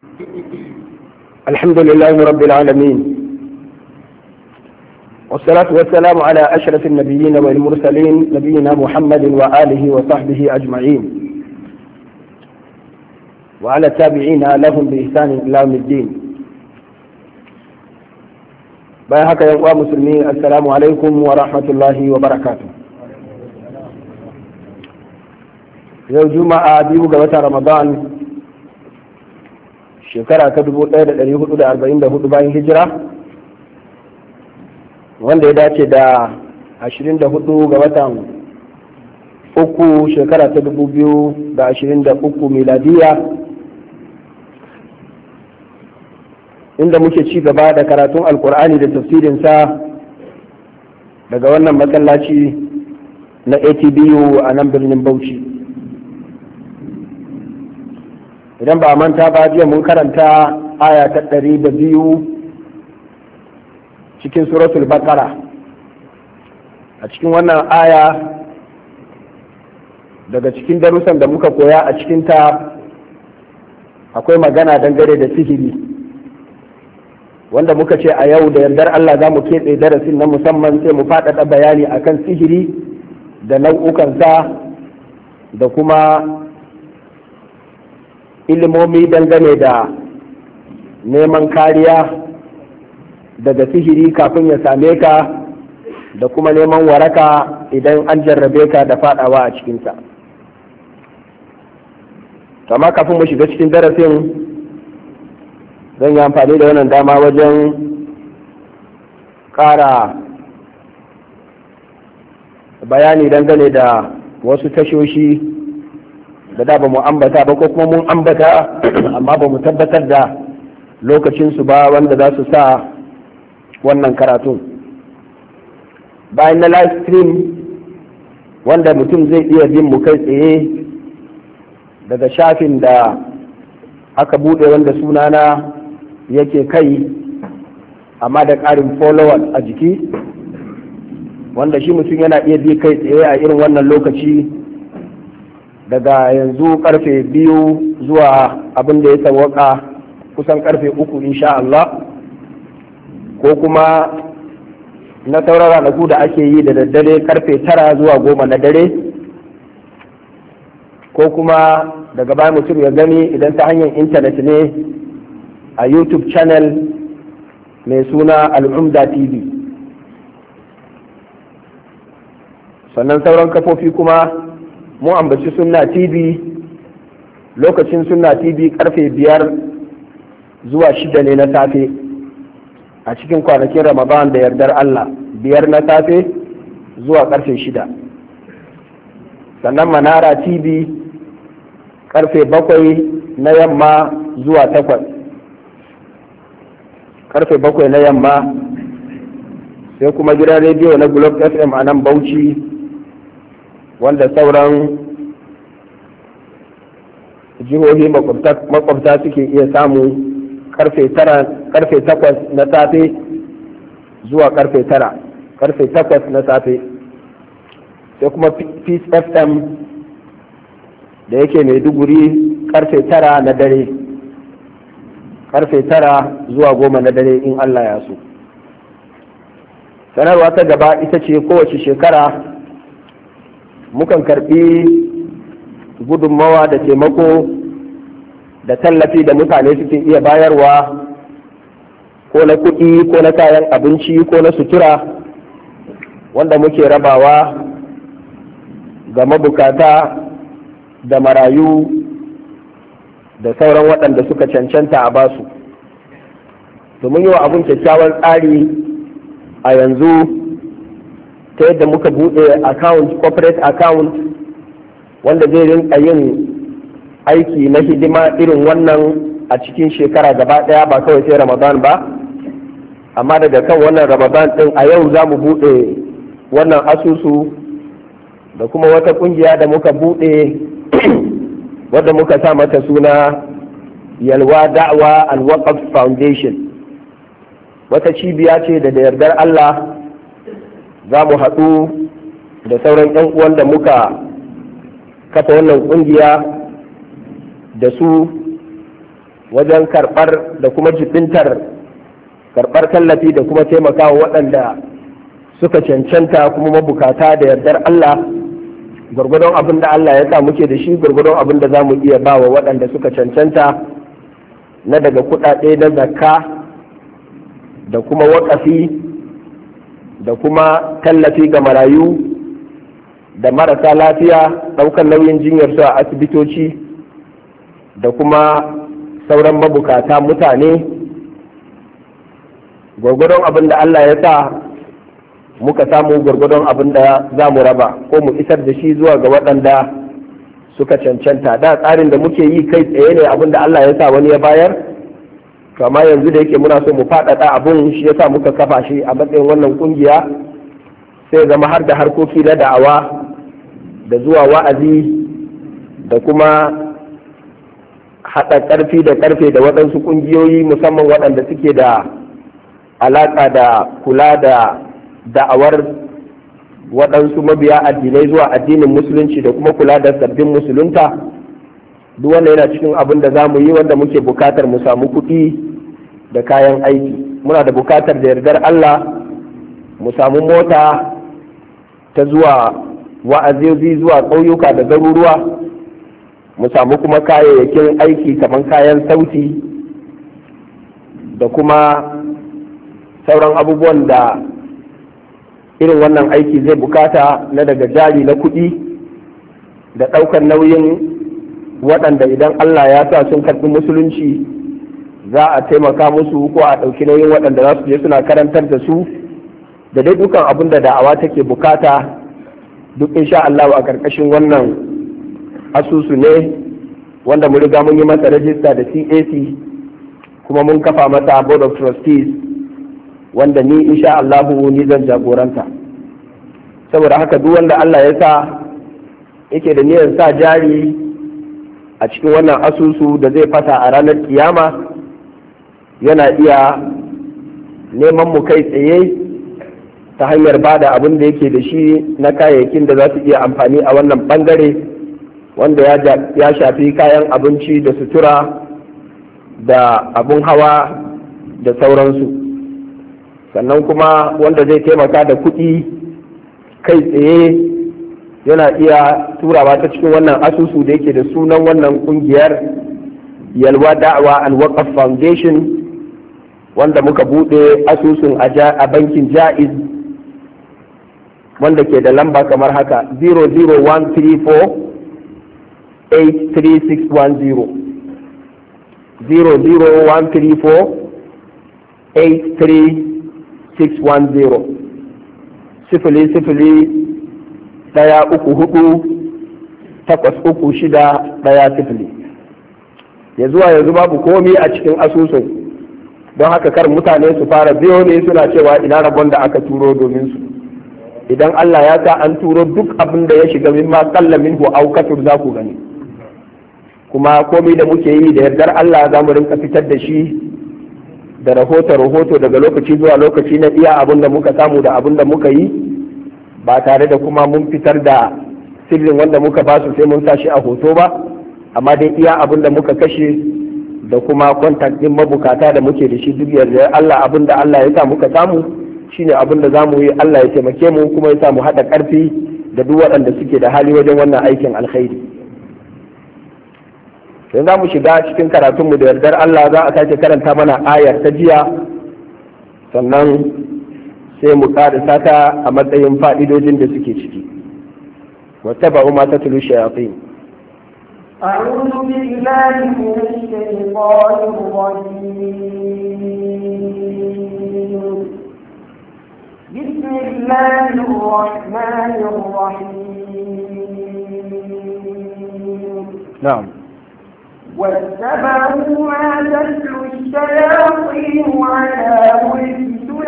الحمد لله رب العالمين، والصلاة والسلام على أشرف النبيين والمرسلين نبينا محمد وآله وصحبه أجمعين وعلى التابعين لهم بإحسان إلى يوم الدين. بايعك يا أخوة مسلمين، السلام عليكم ورحمة الله وبركاته. يوم جمعة بيو قوة رمضان shekara ta 1444 bayan hijira, wanda ya dace da 24 ga watan uku shekara ta 2023 miladiya, inda muke ci gaba da karatun alkur'ani da tafsirinsa daga wannan masallaci na ATBU a nan birnin Bauchi. Idan ba a manta ba, jiya mun karanta aya ta 102 cikin suratul baqara. A cikin wannan aya, daga cikin darussan da muka koya a cikinta akwai magana dangane da sihiri, wanda muka ce a yau da yardar Allah za mu keɓe darasin na musamman, sai mu faɗaɗa bayani akan sihiri da nau'ukansa da kuma ilimomi dangane da neman kariya daga sihiri kafin ya same ka, da kuma neman waraka idan an jarrabe ka da fadawa a cikinsa. Kama kafin mu shiga cikin darasin, zan yi amfani da wannan dama wajen ƙara bayani dangane da wasu tashoshi da ba mu ambata ba, ko kuma mun ambata amma ba mu tabbatar da lokacinsu ba, wanda za su sa wannan karatun. Bayan na live stream wanda mutum zai iya bin mu kai tsaye daga shafin da aka bude wanda sunana yake kai, amma da ƙarin followers a jiki, wanda shi mutum yana iya bi kai tsaye a irin wannan lokaci daga yanzu karfe 2 zuwa abin da ya sawaka kusan karfe 3 insha Allah, ko kuma na sauran ranaku da ake yi da daddare karfe 9 zuwa 10 na dare, ko kuma daga baya mutum ya gani idan ta hanyar intanet ne a YouTube channel mai suna Al'umda TV. Sannan sauran kafofi kuma mu ambaci Sunna TV, lokacin Sunna TV karfe 5 zuwa 6 ne na safe a cikin kwanakin Ramadan da yardar Allah, 5 na safe zuwa karfe 6. Sannan Manara TV karfe 7 na yamma zuwa 8, karfe 7 na yamma. Sai kuma gidan rediyo na Globe FM a nan Bauchi, wanda sauran jihohi makwabta suke iya samu karfe 8 na safe zuwa karfe 8 na safe. Sai kuma Peace FM da yake Maiduguri karfe 9 na dare, karfe 9 zuwa 10 na dare in Allah ya so. Sanarwa ta gaba ita ce kowace shekara mukan karbi gudunmawa da taimako da tallafi da mutane suke iya bayarwa, ko na kuɗi ko na kayan abinci ko na sutura, wanda muke rabawa ga mabukata da marayu da sauran waɗanda suka cancanta a basu. Domin yi wa abin kyakkyawan tsari a yanzu, ta yadda muka buɗe corporate account wanda zai rinka yin aiki na hidima irin wannan a cikin shekara gaba ɗaya, ba kawai sai Ramadan ba. Amma daga kan wannan Ramadan ɗin a yau za mu buɗe wannan asusu da kuma wata ƙungiya da muka buɗe wadda muka sa mata suna Yalwa Da'wa and Waqf Foundation. Wata cibiya ce da yardar Allah za mu haɗu da sauran 'yan uwan da muka kafa wannan ƙungiya da su wajen karɓar da kuma jibintar karɓar tallafi da kuma taimakawa waɗanda suka cancanta kuma mabukata da yardar Allah, gwargwadon abin da Allah ya sa muke da shi, gwargwadon abin da za mu iya ba wa waɗanda suka cancanta na daga kuɗaɗe na zakka da kuma waƙafi da kuma tallafi ga marayu da marasa lafiya, ɗaukar nauyin jinyarsu a asibitoci da kuma sauran mabukata mutane, gwargwadon abin da Allah ya sa muka samu, gwargwadon abin da za mu raba ko mu isar da shi zuwa ga waɗanda suka cancanta. Da tsarin da muke yi kai tsaye ne abin da Allah ya sa wani ya bayar, kama yanzu da yake muna so mu faɗaɗa abin, shi ya sa muka kafa shi a matsayin wannan ƙungiya, sai zama har da harkoki na da'awa da zuwa wa'azi da kuma haɗa ƙarfi da ƙarfe da waɗansu ƙungiyoyi musamman waɗanda suke da alaƙa da kula da da'awar waɗansu mabiya addinai zuwa addinin musulunci da kuma kula da sabbin musulunta. Duk wanda yana cikin abin da za mu yi wanda muke bukatar mu samu kuɗi da kayan aiki. Muna da bukatar da yardar Allah mu samu mota ta zuwa wa'azozi zuwa ƙauyuka da garuruwa, mu samu kuma kayayyakin aiki kamar kayan sauti da kuma sauran abubuwan da irin wannan aiki zai bukata na daga jari na kuɗi da ɗaukar nauyin waɗanda idan Allah ya sa sun karɓi musulunci za a taimaka musu ko a ɗauki nauyin waɗanda za su je suna karantar da su da dai dukan abin da da'awa take bukata, duk insha Allah a ƙarƙashin wannan asusu ne wanda mu riga mun yi masa rajista da CAC kuma mun kafa masa board of trustees wanda ni insha Allah ni zan jagoranta. Saboda haka duk wanda Allah ya sa yake da niyyar sa jari a cikin wannan asusu da zai fasa a ranar kiyama yana iya neman mu kai tsaye ta hanyar bada abin da yake da shi na kayayyakin da za su iya amfani a wannan bangare wanda ya shafi kayan abinci da sutura da abun hawa da sauransu. Sannan kuma wanda zai taimaka da kuɗi kai tsaye yana iya turawa ta cikin wannan asusu da yake da sunan wannan kungiyar Yalwa Da'awa and Waqf Foundation, wanda muka buɗe asusun a bankin Jaiz wanda ke da lamba kamar haka 00134-83610 00134-83610 sifili sifili 134-83610. ya zuwa yanzu babu komi a cikin asusun, don haka kar mutane su fara biyo ne suna cewa ina rabon da aka turo domin su. Idan Allah ya sa an turo duk abin da ya shiga mimma qalla minhu aw kathur za ku gani, kuma komai da muke yi da yardar Allah za mu rinka fitar da shi da rahoto daga lokaci zuwa lokaci na iya abin da muka samu da abin da muka yi, ba tare da kuma mun fitar da sirrin wanda muka ba su sai mun sa shi a hoto ba, amma dai iya abin da muka kashe da kuma kontak din mabukata da muke da shi duk yarda Allah, abin da Allah ya sa muka samu shine abin da zamu yi. Allah ya taimake mu kuma ya sa mu haɗa ƙarfi da duk waɗanda suke da hali wajen wannan aikin alkhairi. Sai za mu shiga cikin karatunmu da yardar Allah, za a sake karanta mana ayar ta jiya, sannan sai mu ƙarisa ta a matsayin fa'idojin da suke ciki. wattaba'u ma tatlu shayatin. أعوذ بالله من الشيطان الرجيم. بسم الله الرحمن الرحيم. نعم. واتبعوا ما تتلو الشياطين على ملك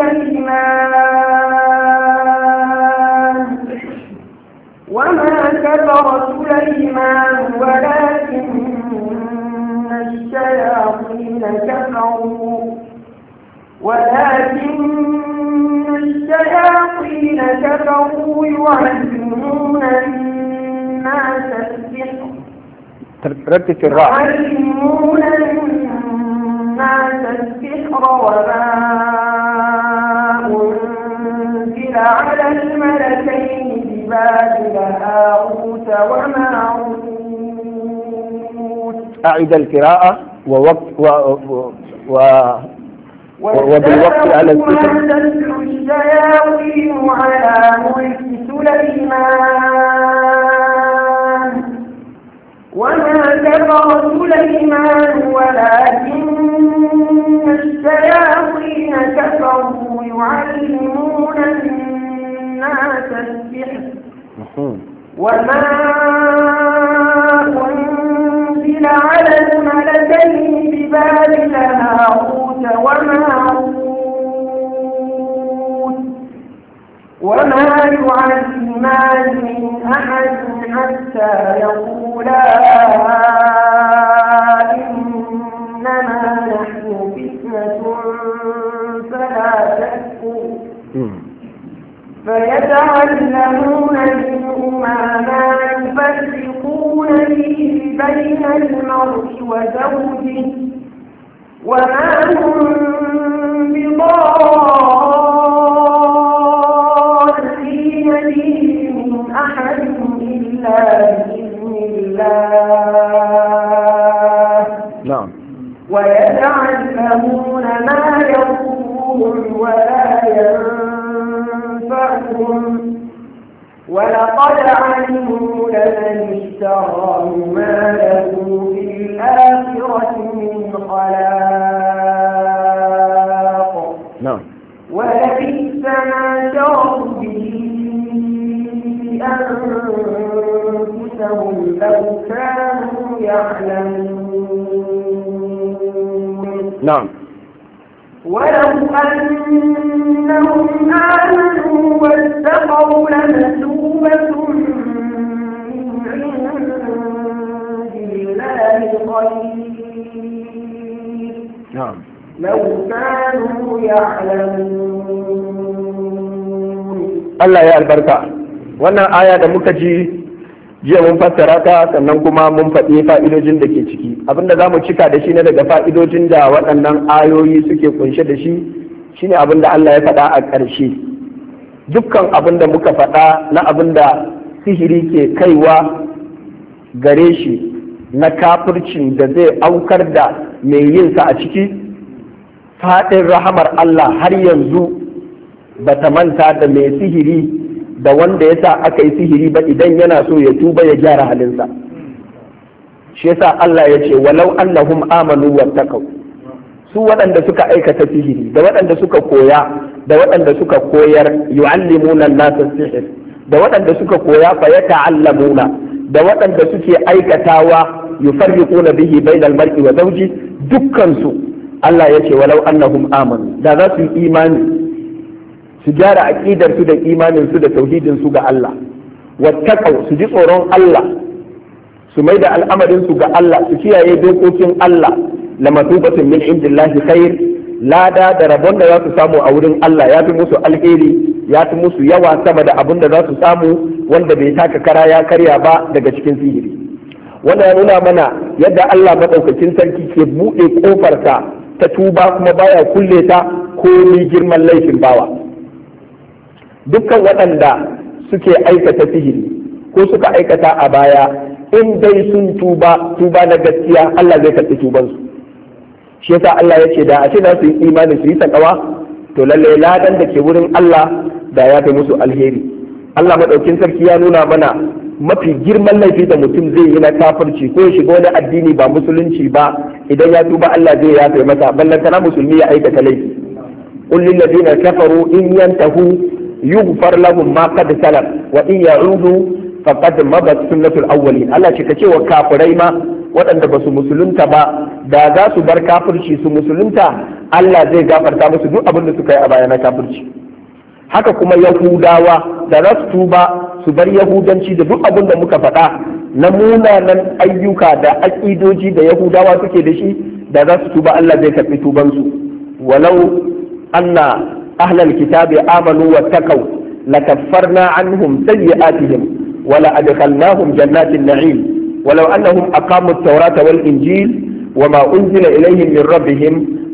سليمان وما كفر سليمان ولكن الشياطين كفروا يعلمون الناس السحر ركز في الراء. يعلمون الناس وما أنزل على الملكين ببابل هاروت وماروت. أعد القراءة وبالوقت على الذكر. وتتلو الشياطين على ملك سليمان وما كفر سليمان ولكن الشياطين كفروا يعلمون الناس السحر وما أنزل على الملكين ببابل هاروت وماروت وما يعلمان من أحد حتى يقولا إنما نحن فتنة فلا تكفر فيتعلمون منهما ما يفرقون به بين المرء وزوجه وما هم بضارين به من أحد إلا بإذن الله. نعم. ويتعلمون ما يضرهم ولا ينفعهم ولقد علموا لمن اشتراه ما له في الآخرة من خلاق. نعم. ولبئس ما شروا به أنفسهم لو كانوا يعلمون. نعم. ولو أنهم آمنوا واتقوا لمثوبة من عند الله خير. نعم. لو كانوا يعلمون. Allah ya albarka. Wannan aya da muka ji jiya mun fassara ta sannan kuma mun faɗi fa'idojin da ke ciki. Abinda za mu cika da shi ne daga fa'idojin da waɗannan ayoyi suke kunshe da shi shine abin da Allah ya faɗa a ƙarshe. Dukkan abin da muka faɗa na abin da sihiri ke kaiwa gare shi na kafircin da zai aukar da mai yinsa a ciki, faɗin rahamar Allah har yanzu ba ta manta da mai sihiri da wanda ya sa aka yi sihiri ba idan yana so ya tuba ya gyara halinsa. Shi yasa Allah ya ce walau annahum amanu wattaqau, su waɗanda suka aikata sihiri da waɗanda suka koya da waɗanda suka koyar, yu'allimuna an-nasa sihir, da waɗanda suka koya fa yata'allamuna, da waɗanda suke aikatawa yufarriquna bihi bainal mar'i wa zawji, dukkan su Allah ya ce walau annahum amanu, da za su yi imani su gyara aqidar su da imanin su da tauhidin su ga Allah, wattaqau su ji tsoron Allah, su mai da al'amarin su ga Allah, su kiyaye dokokin Allah, lamatubatun min indillahi khair, lada da rabon da za su samu a wurin Allah ya fi musu alheri, ya fi musu yawa sama da abin da za su samu wanda bai taka kara ya karya ba daga cikin sihiri. Wannan ya nuna mana yadda Allah madaukakin sarki ke buɗe ƙofarsa ta tuba kuma baya kulle ta komai girman laifin bawa. Dukkan waɗanda suke aikata sihiri ko suka aikata a baya, in dai sun tuba na gaskiya, Allah zai karɓi tubansu. Shi yasa Allah ya ce da a ce za su yi imani su yi takawa, to lallai ladan da ke wurin Allah da ya fi musu alheri. Allah maɗaukin sarki ya nuna mana mafi girman laifi da mutum zai yi na kafirci ko ya shiga wani addini ba musulunci ba, idan ya tuba Allah zai yafe masa, ballantana musulmi ya aikata laifi. Qul lil ladina kafaru in yantahu yughfar lahum ma qad salaf wa in ya'udu faqad madat sunnatul awwalin. Allah ce kace wa kafirai ma waɗanda ba su musulunta ba, da za su bar kafirci su musulunta, Allah zai gafarta musu duk abin da suka yi a baya na kafirci. Haka kuma Yahudawa da za su tuba su bar Yahudanci da duk abin da muka faɗa na munanan ayyuka da aƙidoji da Yahudawa suke da shi, da za su tuba Allah zai karɓi tubansu. Walau anna ahlal kitabi amanu wattaqau lakaffarna anhum sayyi'atihim wa la adkhalnahum jannatin na'im ولو أنهم أقاموا التوراة والإنجيل وما أنزل إليهم من ربهم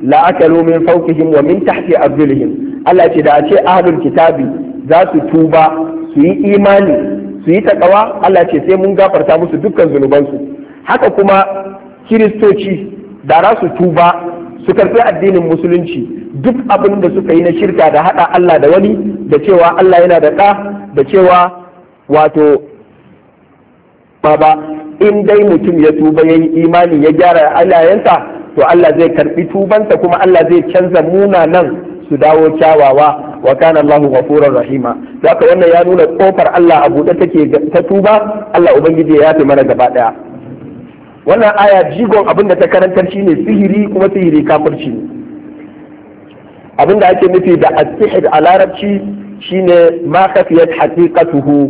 la akalu min fawqihim wa min tahti arjulihim. Allah ce da a ce ahlul kitabi za su tuba su yi imani su yi takawa, Allah ce sai mun gafarta musu dukkan zunubansu. Haka kuma kiristoci da za su tuba su karɓi addinin musulunci, duk abin da suka yi na shirka da haɗa Allah da wani, da cewa Allah yana da ɗa, da cewa wato baba, in dai mutum ya tuba ya yi imani ya gyara halayensa, to Allah zai karɓi tubansa kuma Allah zai canza munanan su dawo kyawawa, wa kana Allahu ghafurur rahima. Haka wannan ya nuna kofar Allah a buɗe take ta tuba, Allah ubangiji ya yafe mana gaba ɗaya. Wannan aya jigon abin da ta karantar shine sihiri, kuma sihiri kafirci ne. Abin da ake nufi da as-sihr a larabci shine ma khafiyat haqiqatuhu,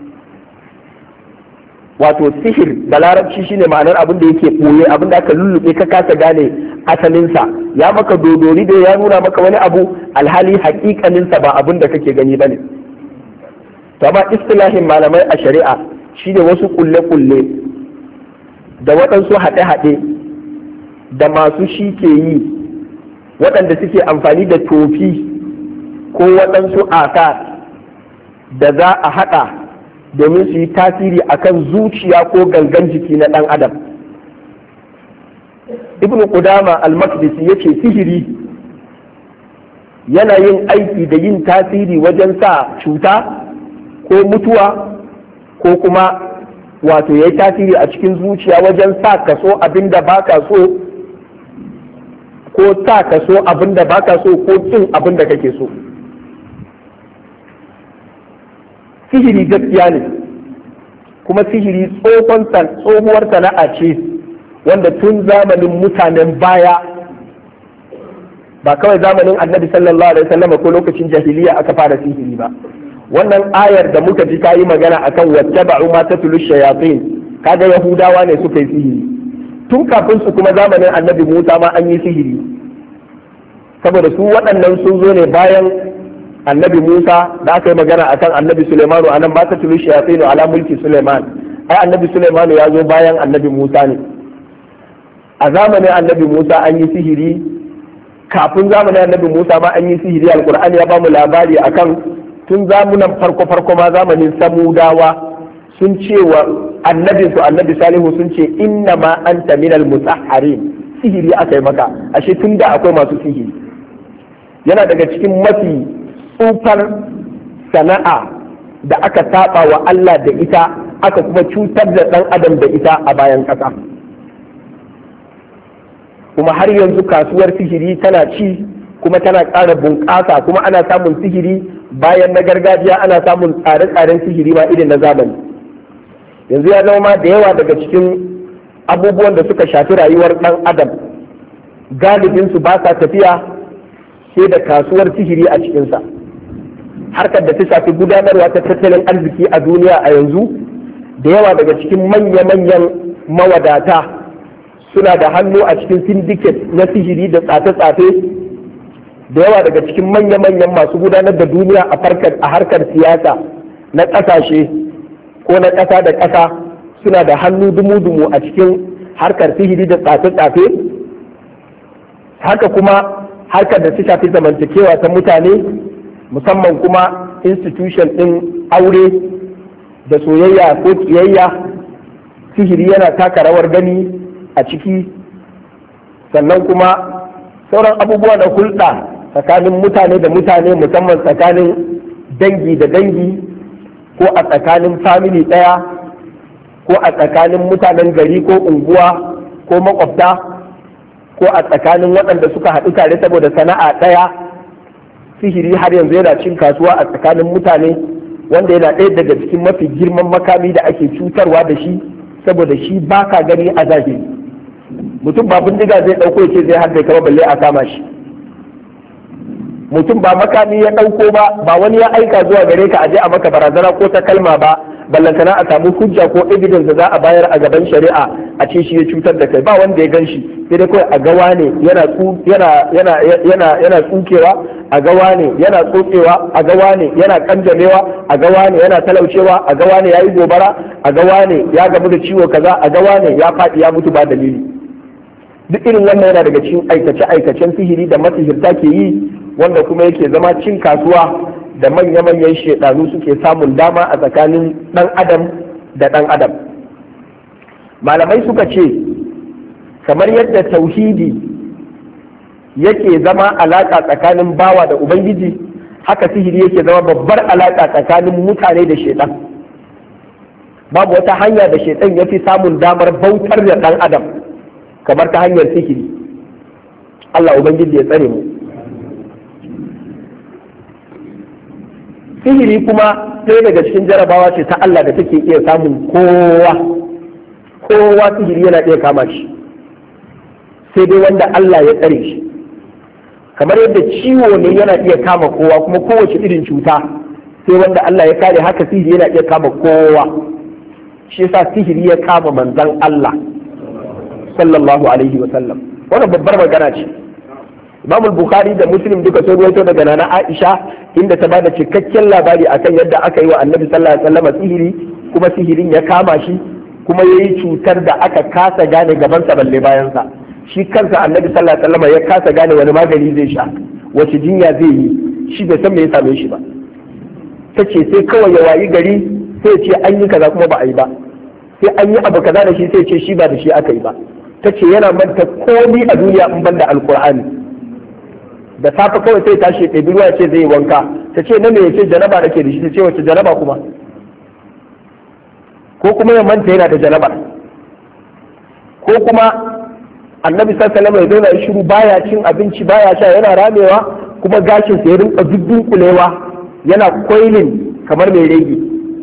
wato sihir da larabci shine ma'anar abin da yake ɓoye, abin da aka lullube ka kasa gane asalinsa, ya maka dodori da ya nuna maka wani abu alhali haƙiƙaninsa ba abin da kake gani bane. To amma istilahin malamai a shari'a shine wasu kulle-kulle da waɗansu haɗe-haɗe da masu shi ke yi, waɗanda suke amfani da tofi ko waɗansu asar da za a haɗa domin su yi tasiri akan zuciya ko gangan jiki na ɗan adam. Ibn Qudama al-Maqdisi yace sihiri yana yin aiki da yin tasiri wajen sa cuta ko mutuwa, ko kuma wato yayi tasiri a cikin zuciya wajen sa kaso abinda baka so, ko sa kaso abinda baka so, ko kin abinda kake so. Sihiri gaskiya ne, kuma sihiri tsohuwar sana'a ce wanda tun zamanin mutanen baya, ba kawai zamanin annabi sallallahu alaihi wasallam ko lokacin jahiliya aka fara sihiri ba. Wannan ayar da muka ji ta yi magana akan wattaba'u ma tatlu shayatin, kaga yahudawa ne suka yi sihiri. Tun kafin su kuma zamanin annabi Musa ma an yi sihiri, saboda su waɗannan sun zo ne bayan annabi Musa da aka yi magana akan annabi Sulaimanu anan ba ta tulu shayatinu ala mulki Sulaiman. Ai annabi Sulaimanu ya zo bayan annabi Musa ne. A zamanin annabi Musa an yi sihiri, kafin zamanin annabi Musa ma an yi sihiri. Alqur'ani ya bamu labari akan tun zamanin farko ma zamanin Samudawa sun ce wa annabin su annabi Salihu sun ce inna ma anta minal musahharin, sihiri aka yi maka. Ashe tun da akwai masu sihiri. Yana daga cikin mafi tsufar sana'a da aka saba wa Allah da ita, aka kuma cutar da ɗan adam da ita a bayan ƙasa. Kuma har yanzu kasuwar sihiri tana ci, kuma tana ƙara bunƙasa, kuma ana samun sihiri bayan na gargajiya, ana samun tsare-tsaren sihiri ma irin na zamani. Yanzu ya zama da yawa daga cikin abubuwan da suka shafi rayuwar ɗan adam galibinsu ba sa tafiya sai da kasuwar sihiri a cikinsa. Harkar da ta shafi gudanarwa ta tattalin arziki a duniya a yanzu, da yawa daga cikin manya-manyan mawadata suna da hannu a cikin syndicate na sihiri da tsafe-tsafe. Da yawa daga cikin manya-manyan masu gudanar da duniya a harkar siyasa na ƙasashe ko na ƙasa da ƙasa suna da hannu dumu-dumu a cikin harkar sihiri da tsafe-tsafe. Haka kuma harkar da ta shafi zamantakewa ta mutane, musamman kuma institution ɗin aure da soyayya ko kiyayya, sihiri yana taka rawar gani a ciki. Sannan kuma sauran abubuwa na hulɗa tsakanin mutane da mutane, musamman tsakanin dangi da dangi, ko a tsakanin family ɗaya, ko a tsakanin mutanen gari ko unguwa ko makwabta, ko a tsakanin waɗanda suka haɗu tare saboda sana'a ɗaya. Sihiri har yanzu yana cin kasuwa a tsakanin mutane, wanda yana ɗaya daga cikin mafi girman makami da ake cutarwa da shi, saboda shi ba ka gani a zahiri. Mutum ba bindiga zai ɗauko ya ce zai harbe kama balle a kama shi. Mutum ba makami ya ɗauko ba wani ya aika zuwa gare ka aje a maka barazana ko ta kalma ba, ballantana a samu hujja ko evidence da za a bayar a gaban shari'a a ce shi ya cutar da kai. Ba wanda ya gan shi, sai dai kawai a gawa ne yana tsukewa, a gawa ne yana tsotsewa, a gawa ne yana kanjamewa, a gawa ne yana talaucewa, a gawa ne ya yi gobara, a gawa ne ya gamu da ciwo kaza, a gawa ne ya faɗi ya mutu ba dalili. duk irin wannan yana daga cikin aikace-aikacen sihiri da masihirta ke yi, wanda kuma yake zama cin kasuwa da manya-manyan shedanu suke samun dama a tsakanin ɗan adam da ɗan adam. Malamai suka ce kamar yadda tauhidi yake zama alaƙa tsakanin bawa da ubangiji, haka sihiri yake zama babbar alaƙa tsakanin mutane da shedan. Babu wata hanya da shedan ya fi samun damar bautar da ɗan adam kamar ta hanyar sihiri. Allah ubangiji ya tsare mu. Sihiri kuma ɗaya daga cikin jarabawa ce ta Allah da take iya samun kowa sihiri yana iya kama shi, sai dai wanda Allah ya tsare shi. Kamar yadda ciwo ne yana iya kama kowa, kuma kowace irin cuta sai wanda Allah ya kare, haka sihiri yana iya kama kowa. Shi yasa sihiri ya kama manzon Allah sallallahu alaihi wa sallam. Wannan babbar magana ce. Imam Bukhari da Muslim duka sun rawaito daga Nana Aisha inda ta bada cikakken labari akan yadda aka yi wa Annabi sallallahu alaihi wa sallam sihiri, kuma sihirin ya kama shi, kuma yayi cutar da aka kasa gane gabansa balle bayansa. Shi kansa Annabi sallallahu alaihi wa sallam ya kasa gane wani magani zai sha, wace jinya zai yi, shi bai san me ya same shi ba. Tace sai kawai ya wayi gari sai ce an yi kaza kuma ba a yi ba, sai an yi abu kaza da shi sai ce shi ba da shi aka yi ba. Tace yana manta komai a duniya in banda alkur'ani. Da safe kawai sai tashi ya ɗebi ruwa ce zai yi wanka, ta ce na me ya ce janaba nake da shi, ta ce wace janaba kuma, ko kuma ya manta yana da janaba, ko kuma Annabi sallallahu alaihi wasallam ya zauna ya shiru, baya cin abinci, baya sha, yana ramewa, kuma gashin sa ya rinka duddunkulewa, yana koilin kamar mai rege.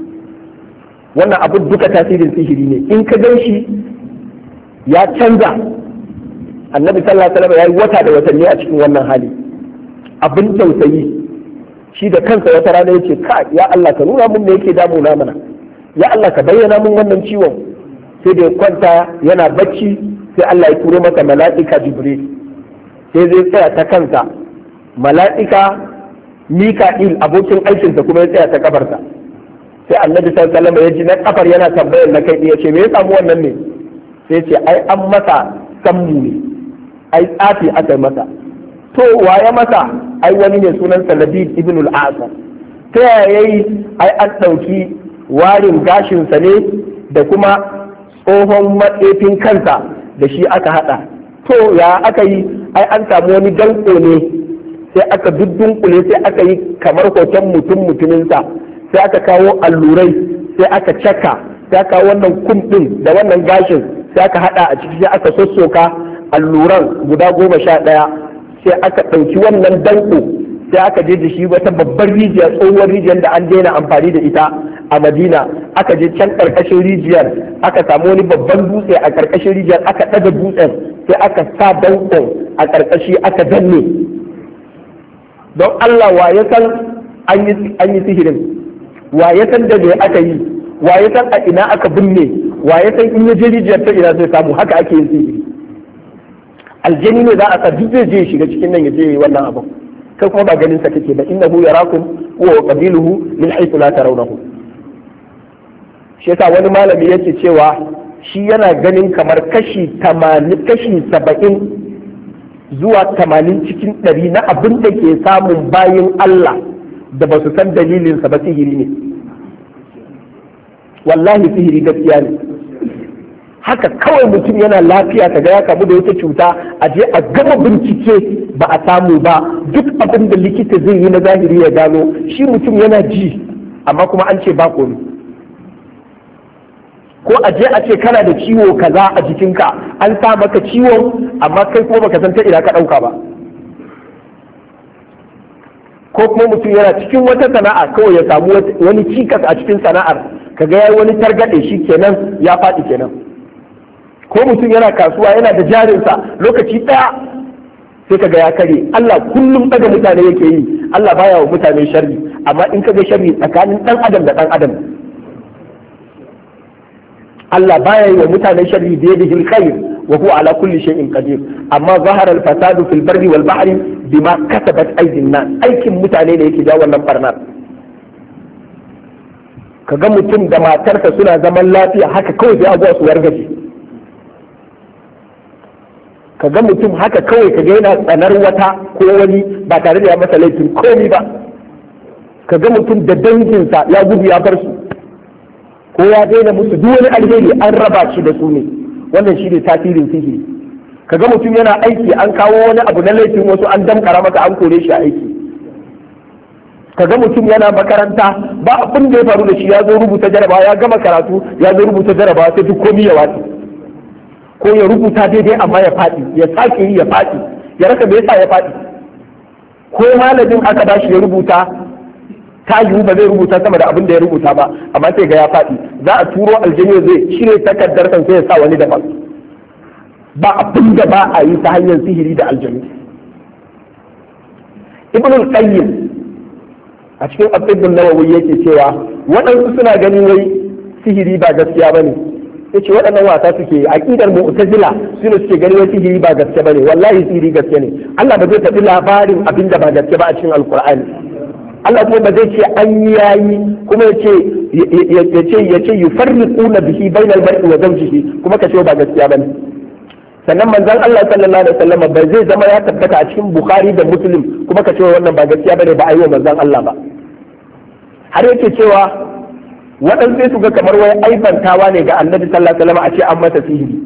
Wannan abin duka tasirin sihiri ne. In ka gan shi ya canza, Annabi sallallahu alaihi wasallam ya yi wata da watanni a cikin wannan hali. Abin tausayi, shi da kansa wata rana ya ce, ka ya Allah ka nuna mun me yake damuna mana, ya Allah ka bayyana mun wannan ciwon. Sai da ya kwanta yana bacci, sai Allah ya turo masa mala'ika Jibril, sai zai tsaya ta kansa. Mala'ika Mika'il abokin aikinsa kuma ya tsaya ta kafarsa. Sai Annabi sallallahu alaihi wasallam ya ji na kafar yana tambayar na kai, ya ce me ya samu wannan ne? Sai ce ai an masa sammu ne, ai tsafi aka yi masa. To waye masa? Ai wani ne sunansa Labid ibn al-Asam. Ta yaya yayi? Ai an ɗauki warin gashinsa ne da kuma tsohon matsefin kansa da shi aka haɗa. To ya aka yi? Ai an samu wani danko ne, sai aka duddunkule, sai aka yi kamar hoton mutuminsa, sai aka kawo allurai, sai aka caka, sai aka kawo wannan kum ɗin da wannan gashin, sai aka haɗa a ciki, sai aka sossoka alluran guda 11, sai aka ɗauki wannan danko, sai aka je da shi wata babbar rijiya, tsohuwar rijiyar da an daina amfani da ita a Madina. Aka je can ƙarƙashin rijiyar, aka samu wani babban dutse a ƙarƙashin rijiyar, aka ɗaga dutsen, sai aka sa dankon a ƙarƙashi aka danne. Don Allah wa ya san an yi sihirin, wa ya san da me aka yi, wa ya san a ina aka binne, wa ya san in ya je rijiyar ta ina zai samu. Haka ake yin sihiri. Aljani ne za a sa duk zai je shiga cikin nan ya je yi wannan abu, kai kuma ba ganin sa kake ba. Innahu yarakum wa qabiluhu min haythu la tarawnahu. Shi yasa wani malami yake cewa shi yana ganin kamar kashi 70 zuwa 80 cikin 100 na abin da ke samun bayin Allah da ba su san dalilin sa ba sihiri ne. Wallahi sihiri gaskiya ne. Haka kawai mutum yana lafiya kaga ya kamu da wata cuta, a je a gama bincike ba a samu ba, duk abin da likita zai yi na zahiri ya gano, shi mutum yana ji amma kuma an ce ba komai. Ko a je a ce kana da ciwo kaza a jikinka, an sa maka ciwon amma kai kuma baka san ta ina ka ɗauka ba. Ko kuma mutum yana cikin wata sana'a kawai ya samu wani cikas a cikin sana'ar, kaga ya yi wani targaɗe, shi kenan ya faɗi kenan. Ko mutum yana kasuwa yana da jarinsa, lokaci ɗaya sai kaga ya kare. Allah kullum daga mutane yake yi, Allah baya wa mutane sharri, amma in kaga sharri tsakanin ɗan adam da ɗan adam, Allah baya yi wa mutane sharri da yadihi alkhair wa huwa ala kulli shay'in qadir. Amma zahara al-fasadu fil barri wal bahri bima kasabat aydin nas. Aikin mutane ne yake jawo wannan barnar. Kaga mutum da matarsa suna zaman lafiya haka kawai sai abuwa su wargaje. ka ga mutum haka kawai ka ga yana tsanar wata ko wani ba tare da ya masa laifin komai ba, ka ga mutum da danginsa ya gudu ya bar su ko ya daina musu duk wani alheri an raba shi da su ne. Wannan shi ne tasirin sihiri. Ka ga mutum yana aiki an kawo wani abu na laifin wasu an damkara maka an kore shi a aiki. Ka ga mutum yana makaranta ba abin da ya faru da shi, ya zo rubuta jarabawa, ya gama karatu ya zo rubuta jarabawa sai duk komai ya watsi, ko ya rubuta daidai amma ya faɗi, ya sake yi ya faɗi, ya rasa me yasa ya faɗi. Ko malamin aka ba shi ya rubuta ta yiwu ba zai rubuta sama da abin da ya rubuta ba, amma sai ga ya faɗi. Za a turo aljani zai cire takardar kan sai ya sa wani daban. Ba abin da ba a yi ta hanyar sihiri da aljani. Ibn al-Qayyim a cikin At-Tibb an-Nawawi yake cewa waɗansu suna ganin wai sihiri ba gaskiya bane. Yace waɗannan wasa suke, aqidar Mu'tazila sune suke ganin wai sihiri ba gaskiya bane. Wallahi sihiri gaskiya ne. Allah ba zai faɗi labarin abin da ba gaskiya ba a cikin Al-Qur'ani. Allah kuma ba zai ce an yi yayi kuma ya ce yufarriquna bihi bainal mar'i wa zawjihi kuma ka ce ba gaskiya bane. Sannan manzon Allah sallallahu alaihi wasallam ba zai zama ya tabbata a cikin Bukhari da Muslim kuma ka ce wannan ba gaskiya bane, ba a yi wa manzon Allah ba. Har yake cewa waɗansu sai su ga kamar wai aibantawa ne ga Annabi sallallahu alaihi wasallam a ce an masa sihiri.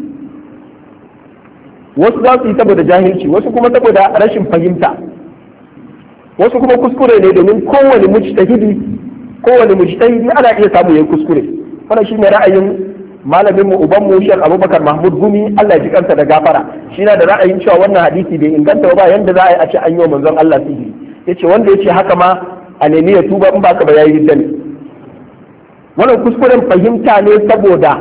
Wasu za su yi saboda jahilci, wasu kuma saboda rashin fahimta, wasu kuma kuskure ne, domin kowane mujtahidi ana iya samu yayin kuskure. Wannan shine ra'ayin malamin mu uban mu Sheikh Abubakar Mahmud Gumi, Allah ya ji kansa da gafara. Shi na da ra'ayin cewa wannan hadisi bai inganta ba, yanda za a yi a ce an yi wa manzon Allah sihiri. Yace wanda yace haka ma a nemi ya tuba, in baka ba yayi ridda ne. Wannan kuskuren fahimta ne, saboda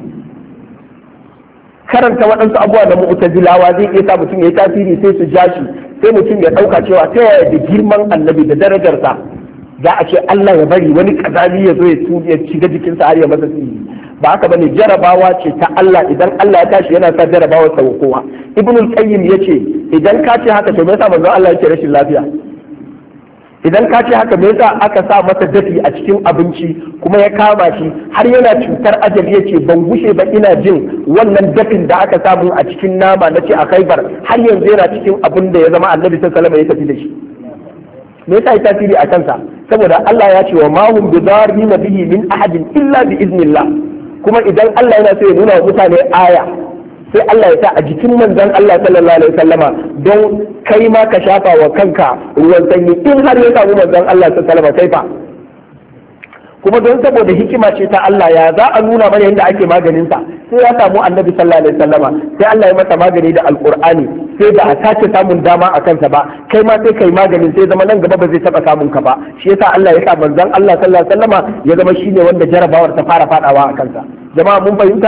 karanta waɗansu abubuwa da mu'tazilawa zai iya sa mutum ya yi tasiri sai su ja shi, sai mutum ya ɗauka cewa ta yaya da girman annabi da darajarsa za a ce Allah ya bari wani kazali ya zo ya shiga jikinsa har ya masa sihiri. Ba haka bane, jarabawa ce ta Allah. Idan Allah ya tashi yana sa jarabawa sa kowa. Ibnul Qayyim yace idan ka ce haka to me yasa manzo Allah yake rashin lafiya? Idan ka ce haka me yasa aka sa masa dafi a cikin abinci kuma ya kama shi har yana cutar ajali? Yace ban gushe ba ina jin wannan dafin da aka samu a cikin nama na ce a Khaibar har yanzu yana cikin abin da ya zama Annabi sallallahu alaihi wasallam ya tafi da shi. Me yasa ya tasiri a kansa? Saboda Allah ya ce wa ma hum bidarrina bihi min ahadin illa bi iznillah. Kuma idan Allah yana so ya nuna wa mutane aya, sai Allah ya sa a jikin manzon Allah sallallahu alaihi wasallama don kai ma ka shafa wa kanka ruwan sanyi in har ya samu manzon Allah sallallahu alaihi wasallama kai fa. Kuma don saboda hikima ce ta Allah, ya za a nuna mana yadda ake maganin sa, sai ya samu annabi sallallahu alaihi wasallama, sai Allah ya masa magani da alqur'ani, sai da a sake samun dama a kansa ba, kai ma sai kai maganin sai zama nan gaba ba zai taba samun ka ba. Shi yasa Allah ya sa manzon Allah sallallahu alaihi wasallama ya zama shine wanda jarabawar ta fara fadawa a kansa. Jama'a mun fahimta?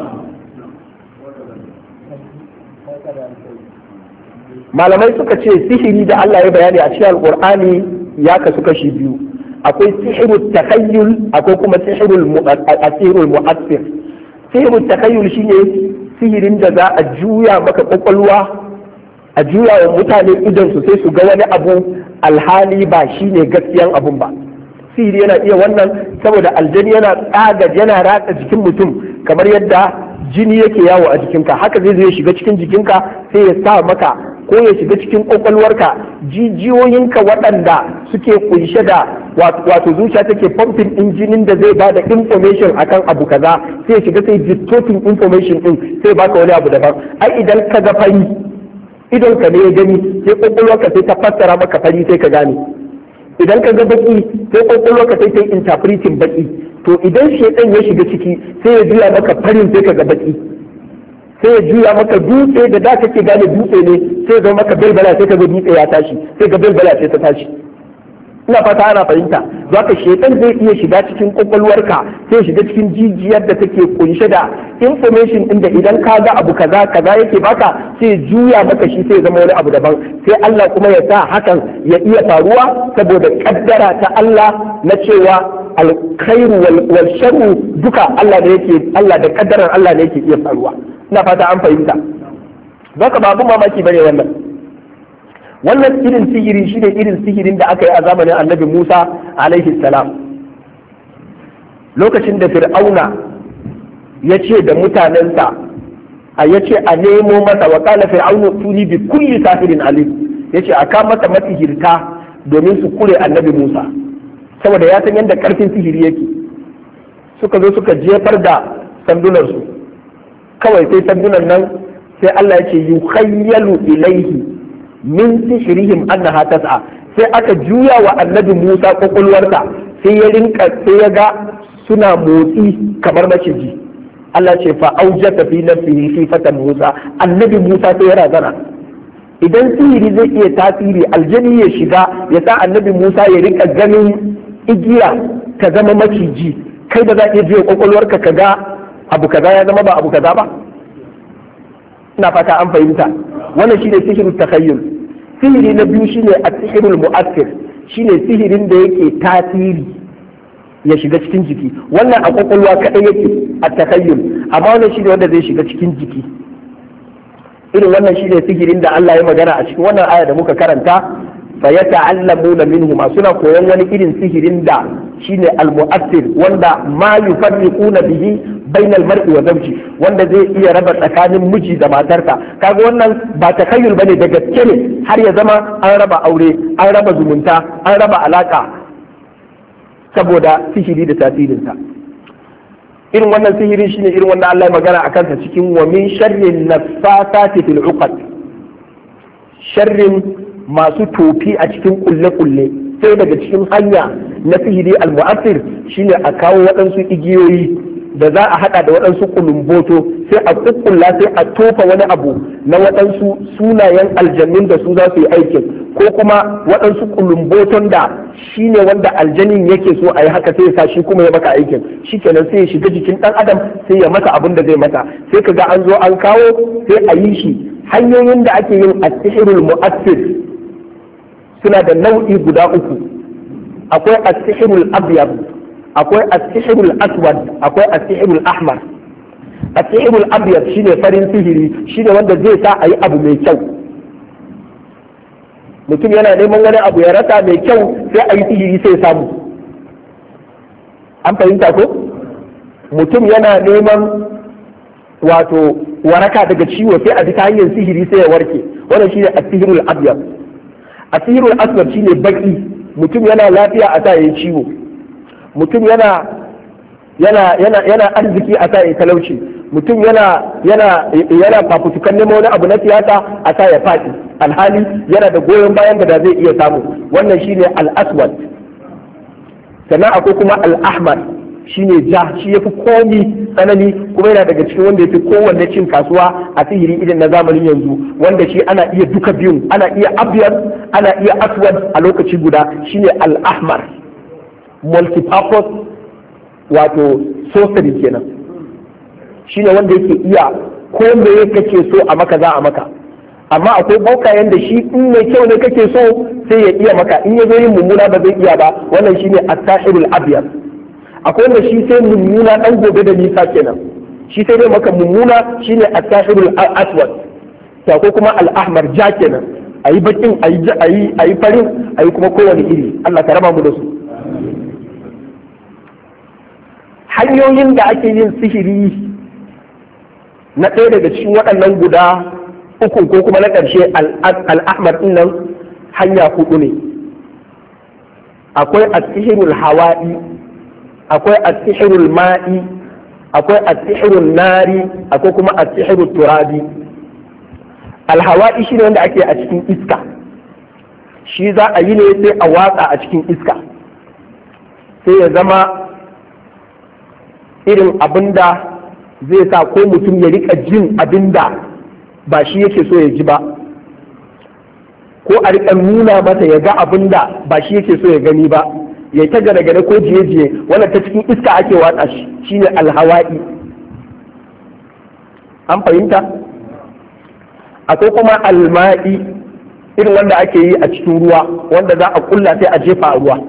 Malamai suka ce sihiri da Allah ya bayani a cikin alqur'ani ya kasu kashi biyu. Akwai sihirul takhayyul, akwai kuma sihirul mu'assir. Sihirul takhayyul shine sihirin da za a juya maka kwakwalwa, a juya wa mutane idan su sai su ga wani abu alhali ba shine gaskiyan abun ba. Sihiri yana iya wannan saboda aljani yana ratsa jikin mutum kamar yadda jini yake yawo a jikinka, haka zai zo ya shiga cikin jikinka sai ya sa maka ko ya shiga cikin kwakwalwarka, jijiyoyinka waɗanda suke kunshe da wato zuciya take pumping din jinin da zai bada information akan abu kaza, sai ya shiga sai distorting information din sai baka wani abu daban. Ai idan ka ga fari idon ka ne ya gani, sai kwakwalwarka sai ta fassara maka fari sai ka gane. Idan ka ga baki sai kwakwalwarka sai ta interpreting baki. To idan shedan ya shiga ciki sai ya juya maka farin sai ka ga baki, sai ya juya maka dutse da kake gane dutse ne sai ya zo maka belbala sai ka ga dutse ya tashi, sai ga belbala sai ta tashi. Ina fata ana fahimta. Zaka shedan zai iya shiga cikin kwakwalwarka, sai ya shiga cikin jijiyar da take kunshe da information din da idan ka ga abu kaza yake baka, sai ya juya maka shi sai ya zama wani abu daban. Sai Allah kuma ya sa hakan ya iya faruwa saboda kaddara ta Allah na cewa alkhairu wal sharru duka Allah da kaddarar Allah ne yake iya faruwa. Ina fata an fahimta. Zaka ba abun mamaki bane wannan irin sihiri shine irin sihirin da aka yi a zamanin Annabi Musa alaihi salam. Lokacin da Fir'auna ya ce da mutanensa a yace a nemo masa wa qala fir'aunu tuni bi kulli sahirin alim, yace a ka masa masihirta domin su kure annabi Musa saboda ya san yadda karfin sihiri yake. Suka zo suka jefar da sandunarsu, kawai sai sandunan nan sai Allah ya ce yukhayyalu ilaihi min sihrihim annaha tas'a, sai aka juya wa annabi Musa kwakwalwarsa sai ya ga suna motsi kamar maciji. Allah ce fa aujata fi nafsihi sifatan Musa, annabi Musa sai ya razana. Idan sihiri zai iya tasiri, aljani ya shiga ya sa annabi Musa ya rika ganin igiya ta zama maciji, kai da za ka je kwakwalwarka ka ga abu kaza ya zama ba abu kaza ba. Ina fata an fahimta. Wannan shine sihirul takhayyul. Sihiri na biyu shine at-sihirul mu'assir, shine sihirin da yake tasiri ya shiga cikin jiki. Wannan a kwakwalwa kadai yake at-takhayyul, amma wannan shine wanda zai shiga cikin jiki. Irin wannan shine sihirin da Allah ya magana a cikin wannan aya da muka karanta, fa yata'allamuna minhu, suna koyon wani irin sihirin da shine al-mu'assir, wanda ma yufarriquna bihi bainal mar'i wa zawji, wanda zai iya raba tsakanin miji da matarsa. Kaga wannan ba takayyul bane, da gaske ne, har ya zama an raba aure, an raba zumunta, an raba alaka saboda sihiri da tasirinsa. Irin wannan sihiri shine irin wanda Allah ya magana a kansa cikin wa min sharrin naffasati fil uqad, sharrin masu tofi a cikin kulle-kulle. Sai daga cikin hanya na sihiri al-mu'assir shine a kawo waɗansu igiyoyi da za a haɗa da waɗansu kulumboto, sai a kukkulla, sai a tofa wani abu na waɗansu sunayen aljannun da su za su yi aikin, ko kuma waɗansu kulumboton da shine wanda aljanin yake so a yi haka, sai ya sa shi kuma ya maka aikin. Shikenan sai ya shiga jikin ɗan adam sai ya masa abin da zai mata. Sai kaga an zo an kawo sai a yi shi. Hanyoyin da ake yin as-sihrul mu'assir suna da nau'i guda uku. Akwai as-sihrul abyad, akwai as-sihrul aswad, akwai as-sihrul ahmar. As-sihrul abyad shine farin sihiri, shine wanda zai sa a yi abu mai kyau. Mutum yana neman wani abu ya rasa mai kyau, sai a yi sihiri sai samu. An fahimta ko? Mutum yana neman wato waraka daga ciwo, sai a bi ta hanyar sihiri sai ya warke. Wannan shine as-sihrul abyad. As-sihrul aswad shine baki, mutum yana lafiya a sa yayi ciwo, mutum yana arziki a sa yayi talauci, mutum yana fafutukan neman wani abu na siyasa a sa ya faɗi, alhali yana da goyon bayan da zai iya samu. Wannan shine al-aswad. Sannan akwai kuma al-ahmar, shine ja, shi yafi komi tsanani, kuma yana daga cikin wanda yafi kowanne cin kasuwa a sihiri irin na zamanin yanzu, wanda shi ana iya duka biyun, ana iya abyad, ana iya aswad a lokaci guda. Shine al-ahmar, multipurpose, wato sorcery kenan. Shine wanda yake iya ko me kake so a maka za a maka. Amma akwai bokayen da shi in mai kyau ne kake so sai ya iya maka, in ya zo yin mummuna ba zai iya ba. Wannan shine as-sahirul abyad. Akwai wanda shi sai mummuna dan gobe da nisa kenan, shi sai dai maka mummuna, shine as-sahirul aswad. to ko kuma al-ahmar ja kenan, ayi bakin ayi farin ayi kuma kowane iri. Allah ka raba mu da su. Hanyoyin da ake yin sihiri na ɗaya daga cikin waɗannan guda uku ko kuma na ƙarshe al-ahmar ɗin nan hanya hudu ne. Akwai as-sihirul hawa'i, akwai as-sihirul ma'i, akwai as-sihirul nari, akwai kuma as-sihirul turabi. Al-hawa'i shine wanda ake a cikin iska, shi za a yi ne sai a watsa a cikin iska, sai ya zama irin abinda zai sa ko mutum ya rika jin abinda ba shi yake so ya ji ba, ko a rika nuna masa ya ga abinda ba shi yake so ya gani ba, ya ta gane-gane ko jiye-jiye. Wannan ta cikin iska ake watsa shi, shine alhawa'i. An fahimta? Akwai kuma alma'i, irin wanda ake yi a cikin ruwa, wanda za a kulla sai a jefa a ruwa.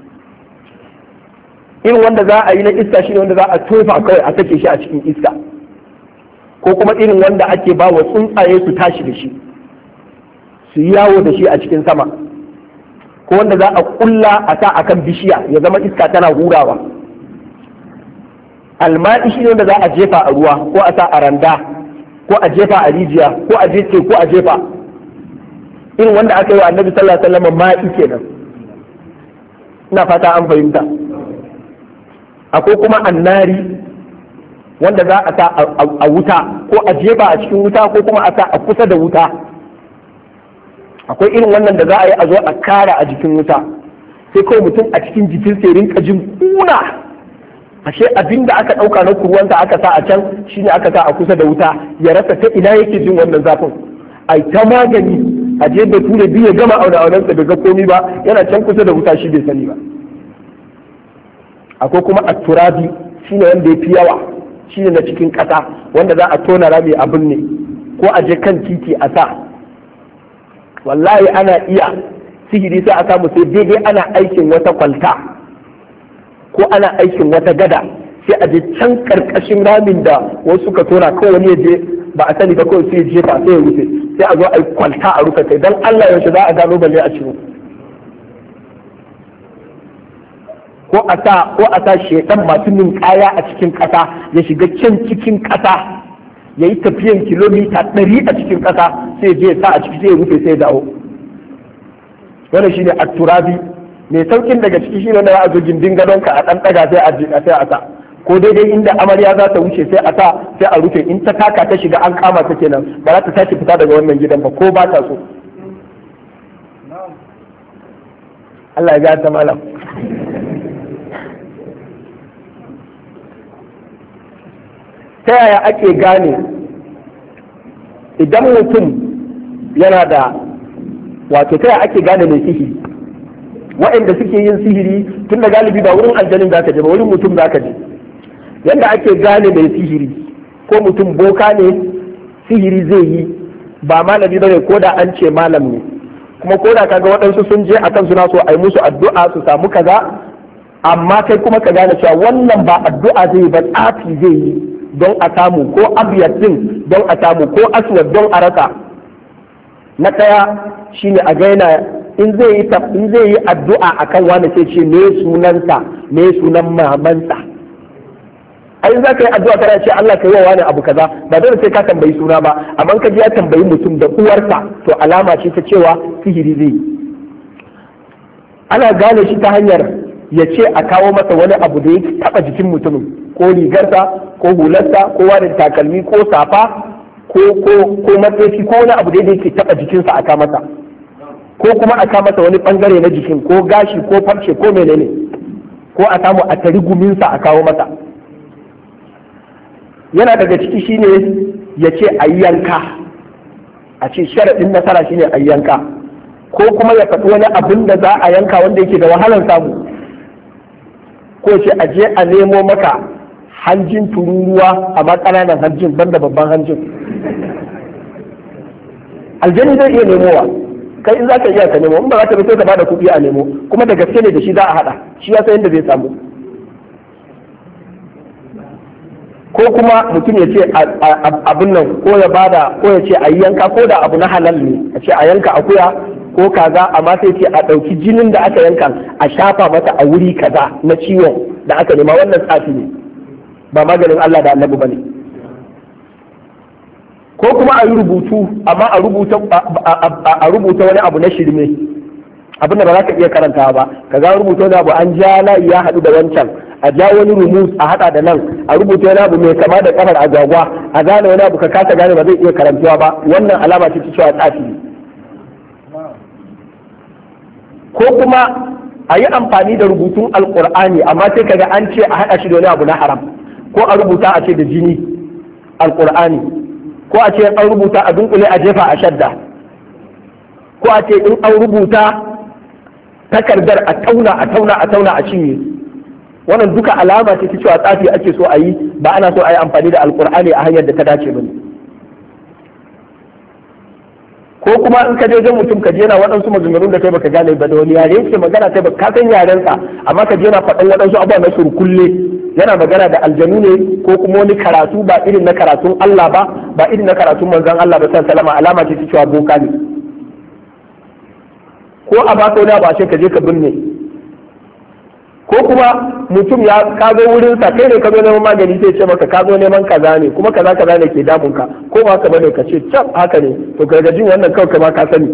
Irin wanda za a yi na iska shine wanda za a tofa kawai a sake shi a cikin iska, ko kuma irin wanda ake ba wa tsuntsaye su tashi da shi, su yi yawo da shi a cikin sama, ko wanda za a kulla a sa akan bishiya ya zama iska tana hurawa. Alma'i shine wanda za a jefa a ruwa ko a sa a randa ko a jefa a rijiya ko a je ko a jefa, irin wanda aka yi wa annabi sallallahu alaihi wasallam ma'i kenan. ina fata an fahimta. Akwai kuma annari wanda za a sa a wuta ko a jefa a cikin wuta ko kuma a sa a kusa da wuta. Akwai irin wannan da za a yi a zo a kara a jikin wuta, sai kawai mutum a cikin jikin sai rinka jin kuna, ashe abin da aka ɗauka na kurwanta aka sa a can shine aka sa a kusa da wuta, ya rasa ta ina yake jin wannan zafin. Ai ta magani a je da ture biyu ya gama auna-aunansa bai ga komi ba, yana can kusa da wuta shi bai sani ba. Akwai kuma atturabi shine wanda ya fi yawa, shine na cikin ƙasa wanda za a tona rami abin ne ko a je kan titi a sa. Wallahi ana iya sihiri sai a samu sai daidai ana aikin wata kwalta ko ana aikin wata gada, sai a je can karkashin ramin da wasu suka tona, kawai wani ya je ba a sani ba, kawai sai ya jefa sai ya rufe, sai a zo a yi kwalta a rufe kai. Dan Allah yaushe za a gano balle a ciro. Ko a sa shedan masu ninkaya a cikin ƙasa ya shiga can cikin ƙasa ya yi tafiyan kilomita 100 a cikin ƙasa, sai je sa a ciki sai ya rufe sai ya dawo. Wannan shine at-turabi. Mai saukin daga ciki shine da za a zo gindin gadonka a ɗan ɗaga sai a sa, ko daidai inda amarya za ta wuce sai a sa sai a rufe, in ta taka ta shiga an kama ta kenan, ba za ta tashi fita daga wannan gidan ba ko ba ta so. Allah ya gata malam. Ta yaya ake gane idan mutum yana da, wato ta yaya ake gane mai sihiri? Waɗanda suke yin sihiri tun da galibi ba wurin aljanin za ka je ba, wurin mutum za ka je. Yanda ake gane mai sihiri, ko mutum boka ne sihiri zai yi, ba malami ba ne ko da an ce malam ne, kuma ko da kaga waɗansu sun je akan suna so a yi musu addu'a su samu kaza, amma kai kuma ka gane cewa wannan ba addu'a zai yi ba, tsafi zai yi don a samu, ko abiyat din don a samu, ko aswad don a rasa. Na ɗaya shine a gaina in zai yi addu'a akan wani sai ce me sunansa, me sunan mamansa. Ai za ka yi addu'a kana ce Allah ka yi wa wani abu kaza, ba dole sai ka tambayi suna ba, amma ka ji ya tambayi mutum da uwarsa to alama ce ta cewa sihiri zai yi. Ana gane shi ta hanyar ya ce a kawo masa wani abu da ya taba jikin mutumin, ko rigarsa ko hularsa ko wani takalmi ko safa ko matsayi ko wani abu da yake taba jikinsa a masa, ko kuma a masa wani bangare na jikin, ko gashi ko farce ko menene, ko a samu a tari guminsa a kawo masa. Yana daga ciki shine ya ce a yanka, a ce sharaɗin nasara shine a yanka, ko kuma ya faɗi wani abin da za a yanka wanda yake da wahalar samu, ko ce a je a nemo maka hanjin tururuwa amma ƙananan hanjin banda babban hanjin. Aljani zai iya nemowa, kai in za ka iya ka nemo, in ba za ka bi sai ka bada kuɗi a nemo, kuma da gaske ne da shi za a haɗa, shi ya san yadda zai samu. Ko kuma mutum ya ce abin nan, ko ya bada, ko ya ce a yi yanka, ko da abu na halal ne, a ce a yanka akuya ko kaza, amma sai ce a ɗauki jinin da aka yanka a shafa mata a wuri kaza na ciwon da aka nema. Wannan tsafi ne, ba maganin Allah da Annabi bane. Ko kuma a yi rubutu, amma a rubuta wani abu na shirme, abin da ba za ka iya karantawa ba, ka ga rubuta wani abu an ja layi ya haɗu da wancan, a ja wani rumus a haɗa da nan, a rubuta wani abu mai kama da kafar agwagwa, a gane wani abu ka kasa gane ba zai iya karantawa ba. Wannan alama ce ta cewa tsafi ne. Ko kuma a yi amfani da rubutun alkur'ani, amma sai kaga an ce a haɗa shi da wani abu na haram, ko a rubuta a ce da jini alkur'ani, ko a ce an rubuta a dunkule a jefa a shadda, ko a ce in an rubuta takardar a tauna a cinye. Wannan duka alama ce ta cewa tsafi ake so a yi, ba ana so a yi amfani da alkur'ani a hanyar da ta dace ba ne. Ko kuma in ka je wajen mutum ka je na waɗansu maganganun da kai baka gane ba, da wani yare yake magana kai ba ka san yarensa, amma ka je na faɗan waɗansu abubuwa na surkulle, yana magana da aljanu ne, ko kuma wani karatu ba irin na karatun Allah ba irin na karatun manzon Allah ba sallallahu alaihi, alama ce ta cewa boka ne. Ko a baka wani abu a ce ka je ka binne, ko kuma mutum ya kazo wurin sa, kai ne ka zo neman magani sai ce maka ka zo neman kaza ne, kuma kaza ne ke damun ka, ko ko ma ka bane ka ce can haka ne to gargajin wannan kawai kama ka sani.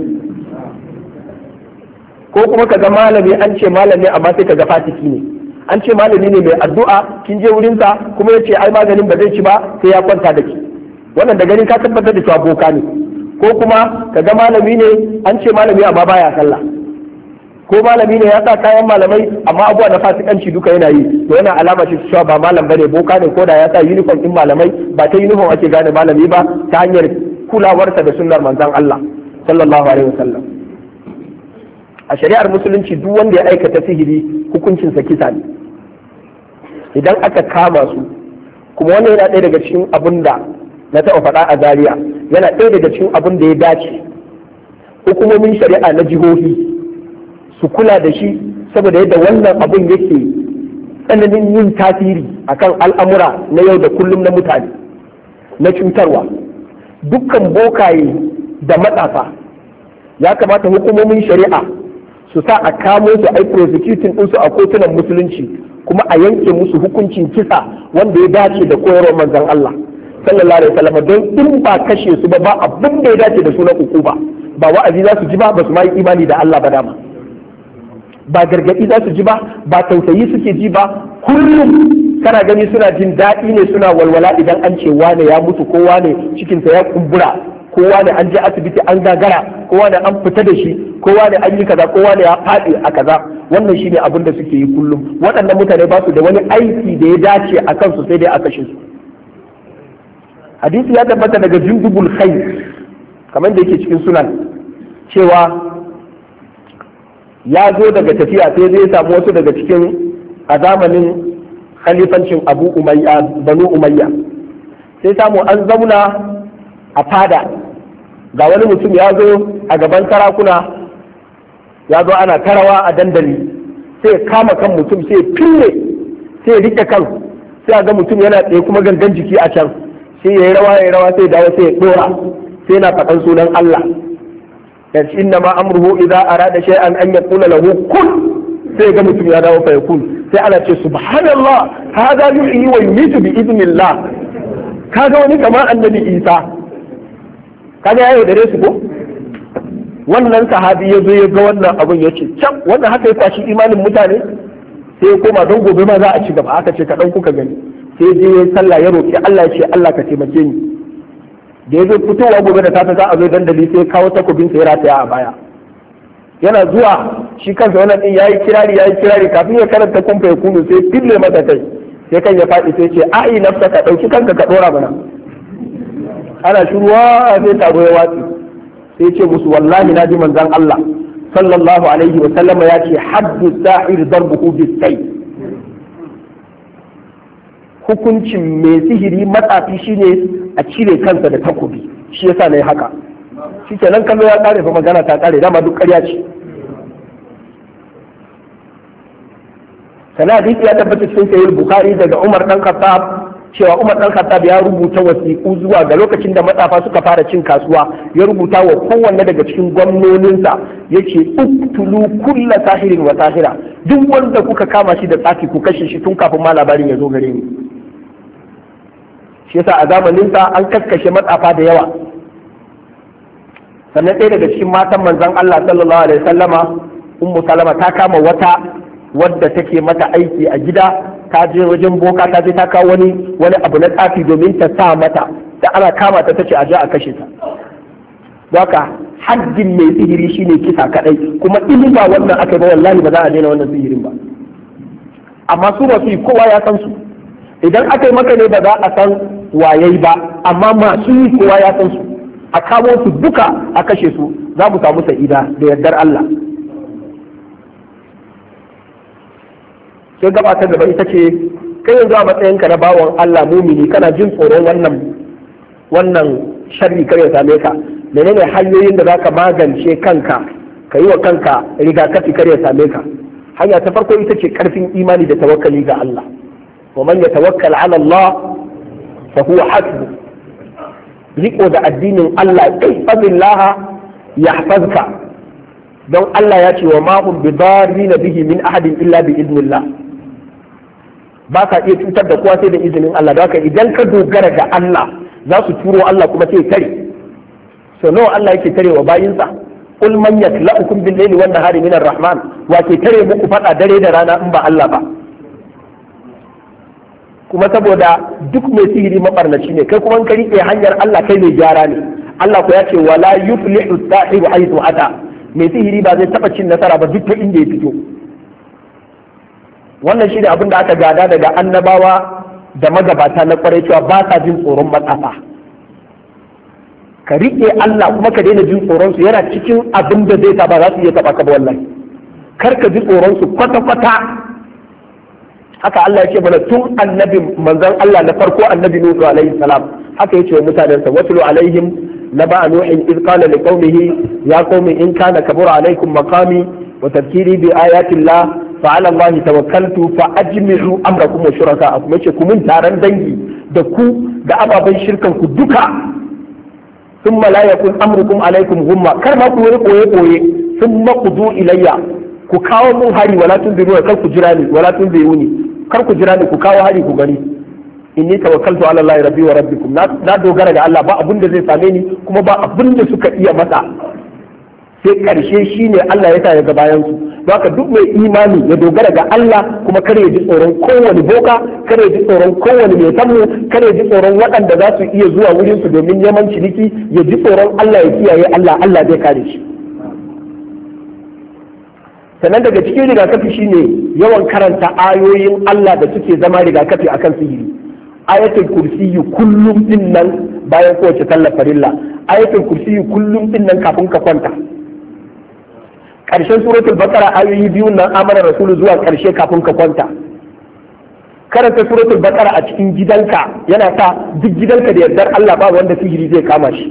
Ko kuma ka ga malami an ce malami amma sai ka ga fatiki ne, an ce malami ne mai addu'a kin je wurinsa kuma ya ce ai maganin ba zai ci ba sai ya kwanta da ki, wannan da ganin ka tabbatar da cewa boka ne. Ko kuma ka ga malami ne an ce malami amma baya sallah, ko malami ne ya sa kayan malamai amma abuwa na fasikanci duka yana yi, to yana alama ce cewa ba malam bane boka ne, ko da ya sa uniform din malamai ba ta uniform ake gane malami ba, ta hanyar kulawarsa da sunnar manzon Allah sallallahu alaihi wasallam. A shari'ar musulunci duk wanda ya aikata sihiri hukuncinsa kisa ne idan aka kama su, kuma wannan yana ɗaya daga cikin abin da na taɓa faɗa a Zaria, yana ɗaya daga cikin abin da ya dace hukumomin shari'a na jihohi su kula da shi, saboda yadda wannan abin yake tsananin yin tasiri akan al'amura na yau da kullum na mutane na cutarwa. Dukkan bokaye da matsafa ya kamata hukumomin shari'a su sa a kamo su ai prosecuting ɗinsu a kotunan musulunci, kuma a yanke musu hukuncin kisa wanda ya dace da koyarwar manzon Allah sallallahu alaihi wasallam, don in ba kashe su ba abin da ya dace da su na hukuma, ba wa'azi za su ji ba su ma yi imani da Allah ba dama, ba gargaɗi za su ji ba tausayi suke ji ba, kullum kana gani suna jin daɗi ne suna walwala idan an ce wane ya mutu ko wane cikinsa ya kumbura, ko wane an je asibiti an gagara, ko wane an fita da shi, ko wane an yi kaza, ko wane ya faɗi a kaza. Wannan shine abin da suke yi kullum. Waɗannan mutane ba su da wani aiki da ya dace a kansu sai dai a kashe su. Hadisi ya tabbata daga Jundubul Khair kamar da yake cikin sunan cewa ya zo daga tafiya sai zai samu wasu daga cikin a zamanin khalifancin Banu Umayya, sai samu an zauna a fada ga wani mutum ya zo a gaban sarakuna, ya zo ana tarawa a dandali, sai kama kan mutum sai fille sai rike kan, sai ga mutum yana tsaye kuma gangan jiki a can, sai ya yi rawa sai dawo sai ya dora, sai na faɗan sunan Allah, yace inna ma amruhu idza arada shay'an an yaqula lahu kun, sai ga mutum ya dawo fa yakun, sai ana ce subhanallah hadha yuhyi wa yumitu bi idnillah. Kaga wani kamar annabi Isa, kaga ya yaudare su ko? Wannan sahabi ya zo ya ga wannan abin ya ce can wannan haka ya kwashi imanin mutane, sai ya koma don gobe ma za a ci gaba, aka ce kaɗan kuka gani, sai je ya sallah ya roƙi Allah ya ce Allah ka taimake ni. Da ya zo fitowa gobe da safe za a zo dandali sai ya kawo takobin sa ya rataya a baya. Yana zuwa shi kansa wannan din yayi kirari kafin ya karanta kumfa ya kunu sai fille masa kai, sai kan ya faɗi sai ce ai nafsa ka ɗauki kanka ka ɗora mana. Ana shuruwa sai taro ya watsi, sai ce musu wallahi na ji manzon Allah sallallahu alaihi wa sallama ya ce haddu sa'ir darbuhu bis-sayf. Hukuncin mai sihiri matsafi shine a cire kansa da takobi, shi yasa nayi haka. Shi kenan kallo ya kare fa magana ta kare, dama duk ƙarya ce. Sana hadisi ya tabbata cikin sahih Bukhari daga Umar dan Khattab cewa Umar dan Khattab ya rubuta wasiƙu zuwa ga lokacin da matsafa suka fara cin kasuwa, ya rubuta wa kowanne daga cikin gwamnoninsa yace uktulu kulla sahirin wa sahira, duk wanda kuka kama shi da tsafi ku kashe shi tun kafin ma labarin ya zo gare ni. Shi yasa a zamaninsa an kakkashe matsafa da yawa. Sannan ɗaya daga cikin matan manzon Allah sallallahu alaihi wasallama, Ummu Salama, ta kama wata wadda take mata aiki a gida, ta je wajen boka, ta je ta kawo wani abu na tsafi domin ta sa mata, da ana kama ta tace a je a kashe ta. Haka haddin mai sihiri shine kisa kadai, kuma in ba wannan aka yi ba wallahi ba za a daina wannan sihirin ba. Amma su ba su yi, kowa ya san su. Idan aka yi maka ne ba za a san wayayi ba, amma masu yi kowa ya san su. A kamo su duka a kashe su, za mu samu sa'ida da yardar Allah. Sai gaba ta gaba ita ce, kai yanzu a matsayinka na bawan Allah mumini kana jin tsoron wannan sharri kar ya same ka, menene hanyoyin da za ka magance kanka, ka yi wa kanka rigakafi kar ya same ka? Hanya ta farko ita ce karfin imani da tawakkali ga Allah. Wa man yatawakkal ala Allah fa huwa hasbuh. Riko da addinin Allah, ihfazillah yahfazka, don Allah ya ce wa ma hum bidarrin bihi min ahadin illa bi idnillah. Ba ka iya cutar da kowa sai da izinin Allah. Don haka idan ka dogara ga Allah za su turo Allah kuma sai tare. So nawa Allah yake tare wa bayinsa? Qul man yakla'ukum bil layli wan nahari min ar-rahman, wa ke tare muku fada dare da rana in ba Allah ba? Kuma saboda duk mai sihiri mabarnaci ne, kai kuma ka rike hanyar Allah kai mai gyara ne. Allah ko ya ce wala yuflihu as-sahiru haythu ata, mai sihiri ba zai taba cin nasara ba duk ta inda ya fito. Wannan shine abin da aka gada daga annabawa da magabata na kwarai cewa ba sa jin tsoron matsafa. Ka riƙe Allah kuma ka daina jin tsoron su, yana cikin abin da zai ba za su iya taɓa ka ba wallahi. Kar ka ji tsoron su kwata-kwata. Haka Allah ya ce mana tun annabi manzon Allah na farko annabi Nuhu alaihi salam haka yace wa mutanensa watlu alaihim naba nuhin iz qala liqaumihi ya qaumi in kana kabura alaikum maqami wa tadhkiri bi ayati Allah fa ala Allah tawakkaltu fa ajmi'u amrakum wa shuraka'akum, yace ku mun taron dangi da ku da ababen shirkan ku duka. Thumma la yakun amrukum alaikum gumma, kar ma ku yi koye thumma qudu ilayya, ku kawo mun hari wala tunziru, kar ku jira ni wala tunziruni, kar ku jira ni ku kawo hari ku gani. Inni tawakkaltu ala Allah rabbi wa rabbikum, na dogara ga Allah, ba abin da zai same ni kuma ba abin da suka iya masa. Sai karshe shine Allah ya sa ya ga bayan su. Haka duk mai imani ya dogara ga Allah kuma kare ya ji tsoron kowane boka, kare ya ji tsoron kowane mai sammu, kare ya ji tsoron waɗanda za su iya zuwa wurin su domin neman ciniki, ya ji tsoron Allah ya kiyaye Allah, Allah zai kare shi. Sannan daga cikin rigakafi shine yawan karanta ayoyin Allah da suke zama rigakafi akan sihiri. Ayatul kursiyu kullum din nan bayan kowace sallar farilla, ayatul kursiyu kullum din nan kafin ka kwanta. Ƙarshen suratul baqara ayoyi biyun nan amana rasulu zuwa ƙarshe kafin ka kwanta. Karanta suratul baqara a cikin gidanka yana sa duk gidanka da yardar Allah ba wanda sihiri zai kama shi.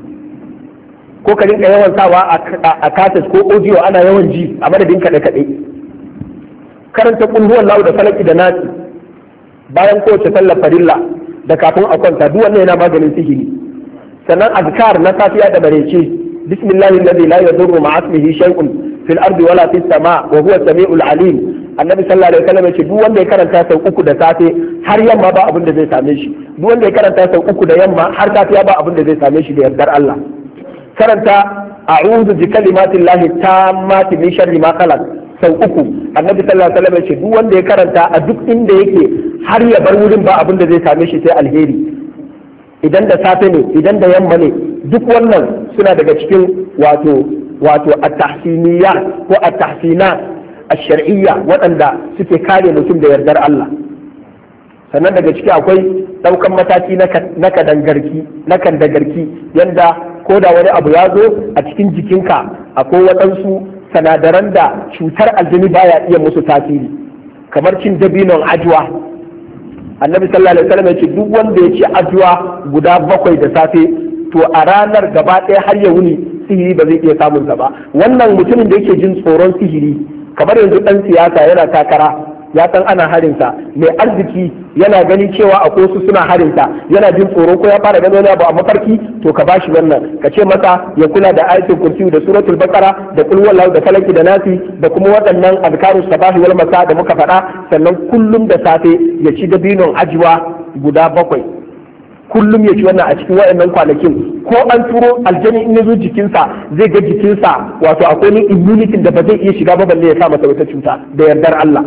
Ko ka rinka yawan sawa a kaset ko audio ana yawan ji a madadin kaɗe-kaɗe. Karanta qul huwallahu da falaki da nasi bayan kowace sallar farilla da kafin a kwanta, duk wannan yana maganin sihiri. Sannan azkar na safiya da marece, bismillahi alladhi la yadurru ma'a ismihi shay'un fil ardi wala fis sama' wa huwa samiul alim. Annabi sallallahu alaihi wasallam yace duk wanda ya karanta sau uku da safe har yamma ba abin da zai same shi, duk wanda ya karanta sau uku da yamma har safiya ba abin da zai same shi da yardar Allah. Karanta a'udhu bi kalimatillahi tammati min sharri ma khalaq sau uku. Annabi sallallahu alaihi wasallam yace duk wanda ya karanta a duk inda yake har ya bar wurin ba abin da zai same shi sai alheri. Idan da safe ne, idan da yamma ne, duk wannan suna daga cikin wato at-tahsiniyya ko at-tahsinat ash-shar'iyya waɗanda suke kare mutum da yardar Allah. Sannan daga ciki akwai ɗaukan mataki na kandagarki yanda ko da wani abu ya zo a cikin jikinka akwai waɗansu sanadaran da cutar aljini baya iya musu tasiri, kamar cin dabinon ajwa. Annabi sallallahu alaihi wasallam ya ce duk wanda ya ci ajwa guda 7 da safe to a ranar gaba ɗaya har ya wuni sihiri ba zai iya samun sa ba. Wannan mutumin da yake jin tsoron sihiri, kamar yanzu dan siyasa yana takara ya san ana harinsa, mai arziki yana gani cewa akwai su suna harinsa, yana jin tsoro ko ya fara gani wani abu a mafarki, to ka bashi wannan, ka ce masa ya kula da ayatul kursi da suratul baqara da qul huwallahu da falaki da nasi da kuma waɗannan azkarus sabahi wal masa da muka faɗa. Sannan kullum da safe ya ci dabinon ajwa guda 7, kullum ya ci wannan a cikin waɗannan kwanakin. Ko an turo aljani in ya zo jikinsa zai ga jikinsa wato akwai ni immunity da ba zai iya shiga ba balle ya sa masa wata cuta da yardar Allah.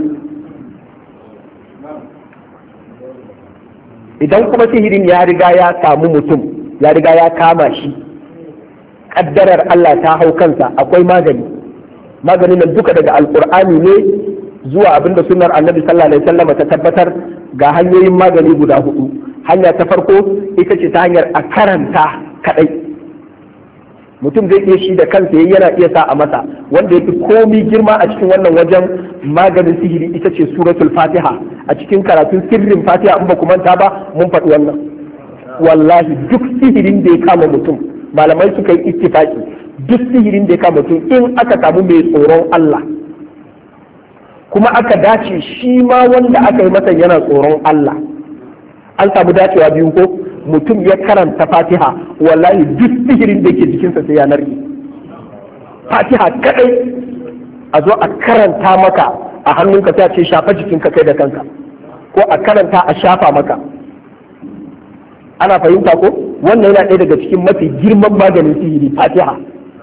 Idan kuma sihirin ya riga ya samu mutum, ya riga ya kama shi, kaddarar Allah ta hau kansa, akwai magani. Maganin nan duka daga alkur'ani ne zuwa abinda sunnar annabi sallallahu alaihi wasallam ta tabbatar. Ga hanyoyin magani guda 4. Hanya ta farko ita ce ta hanyar a karanta kadai. Mutum zai iya shi da kansa yana iya sa a masa. Wanda yafi komi girma a cikin wannan wajen maganin sihiri ita ce suratul fatiha. A cikin karatun sirrin fatiha in ba ku manta ba mun faɗi wannan. Wallahi duk sihirin da ya kama mutum, malamai suka yi ittifaki, duk sihirin da ya kama mutum in aka samu mai tsoron Allah kuma aka dace shi ma wanda aka yi masa yana tsoron Allah, an samu dacewa biyu ko mutum ya karanta fatiha, wallahi duk sihirin da ke jikinsa sai ya narke. Fatiha kadai a zo a karanta maka a hannunka sai a ce shafa jikinka kai da kanka, ko a karanta a shafa maka. ana fahimta ko? Wannan yana ɗaya daga cikin mafi girman maganin sihiri, fatiha.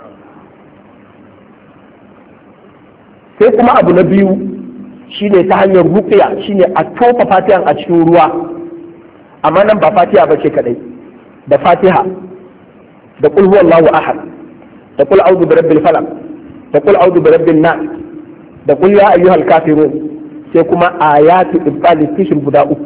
Sai kuma abu na biyu shine ta hanyar ruqya, shine a tofa fatihan a cikin ruwa, amma nan ba fatiha ba ce kadai, da fatiha da qul huwallahu ahad da qul a'udhu birabbil falaq da qul a'udhu birabbin nas da qul ya ayyuhal kafirun, sai kuma ayatu ibtal sihir guda uku,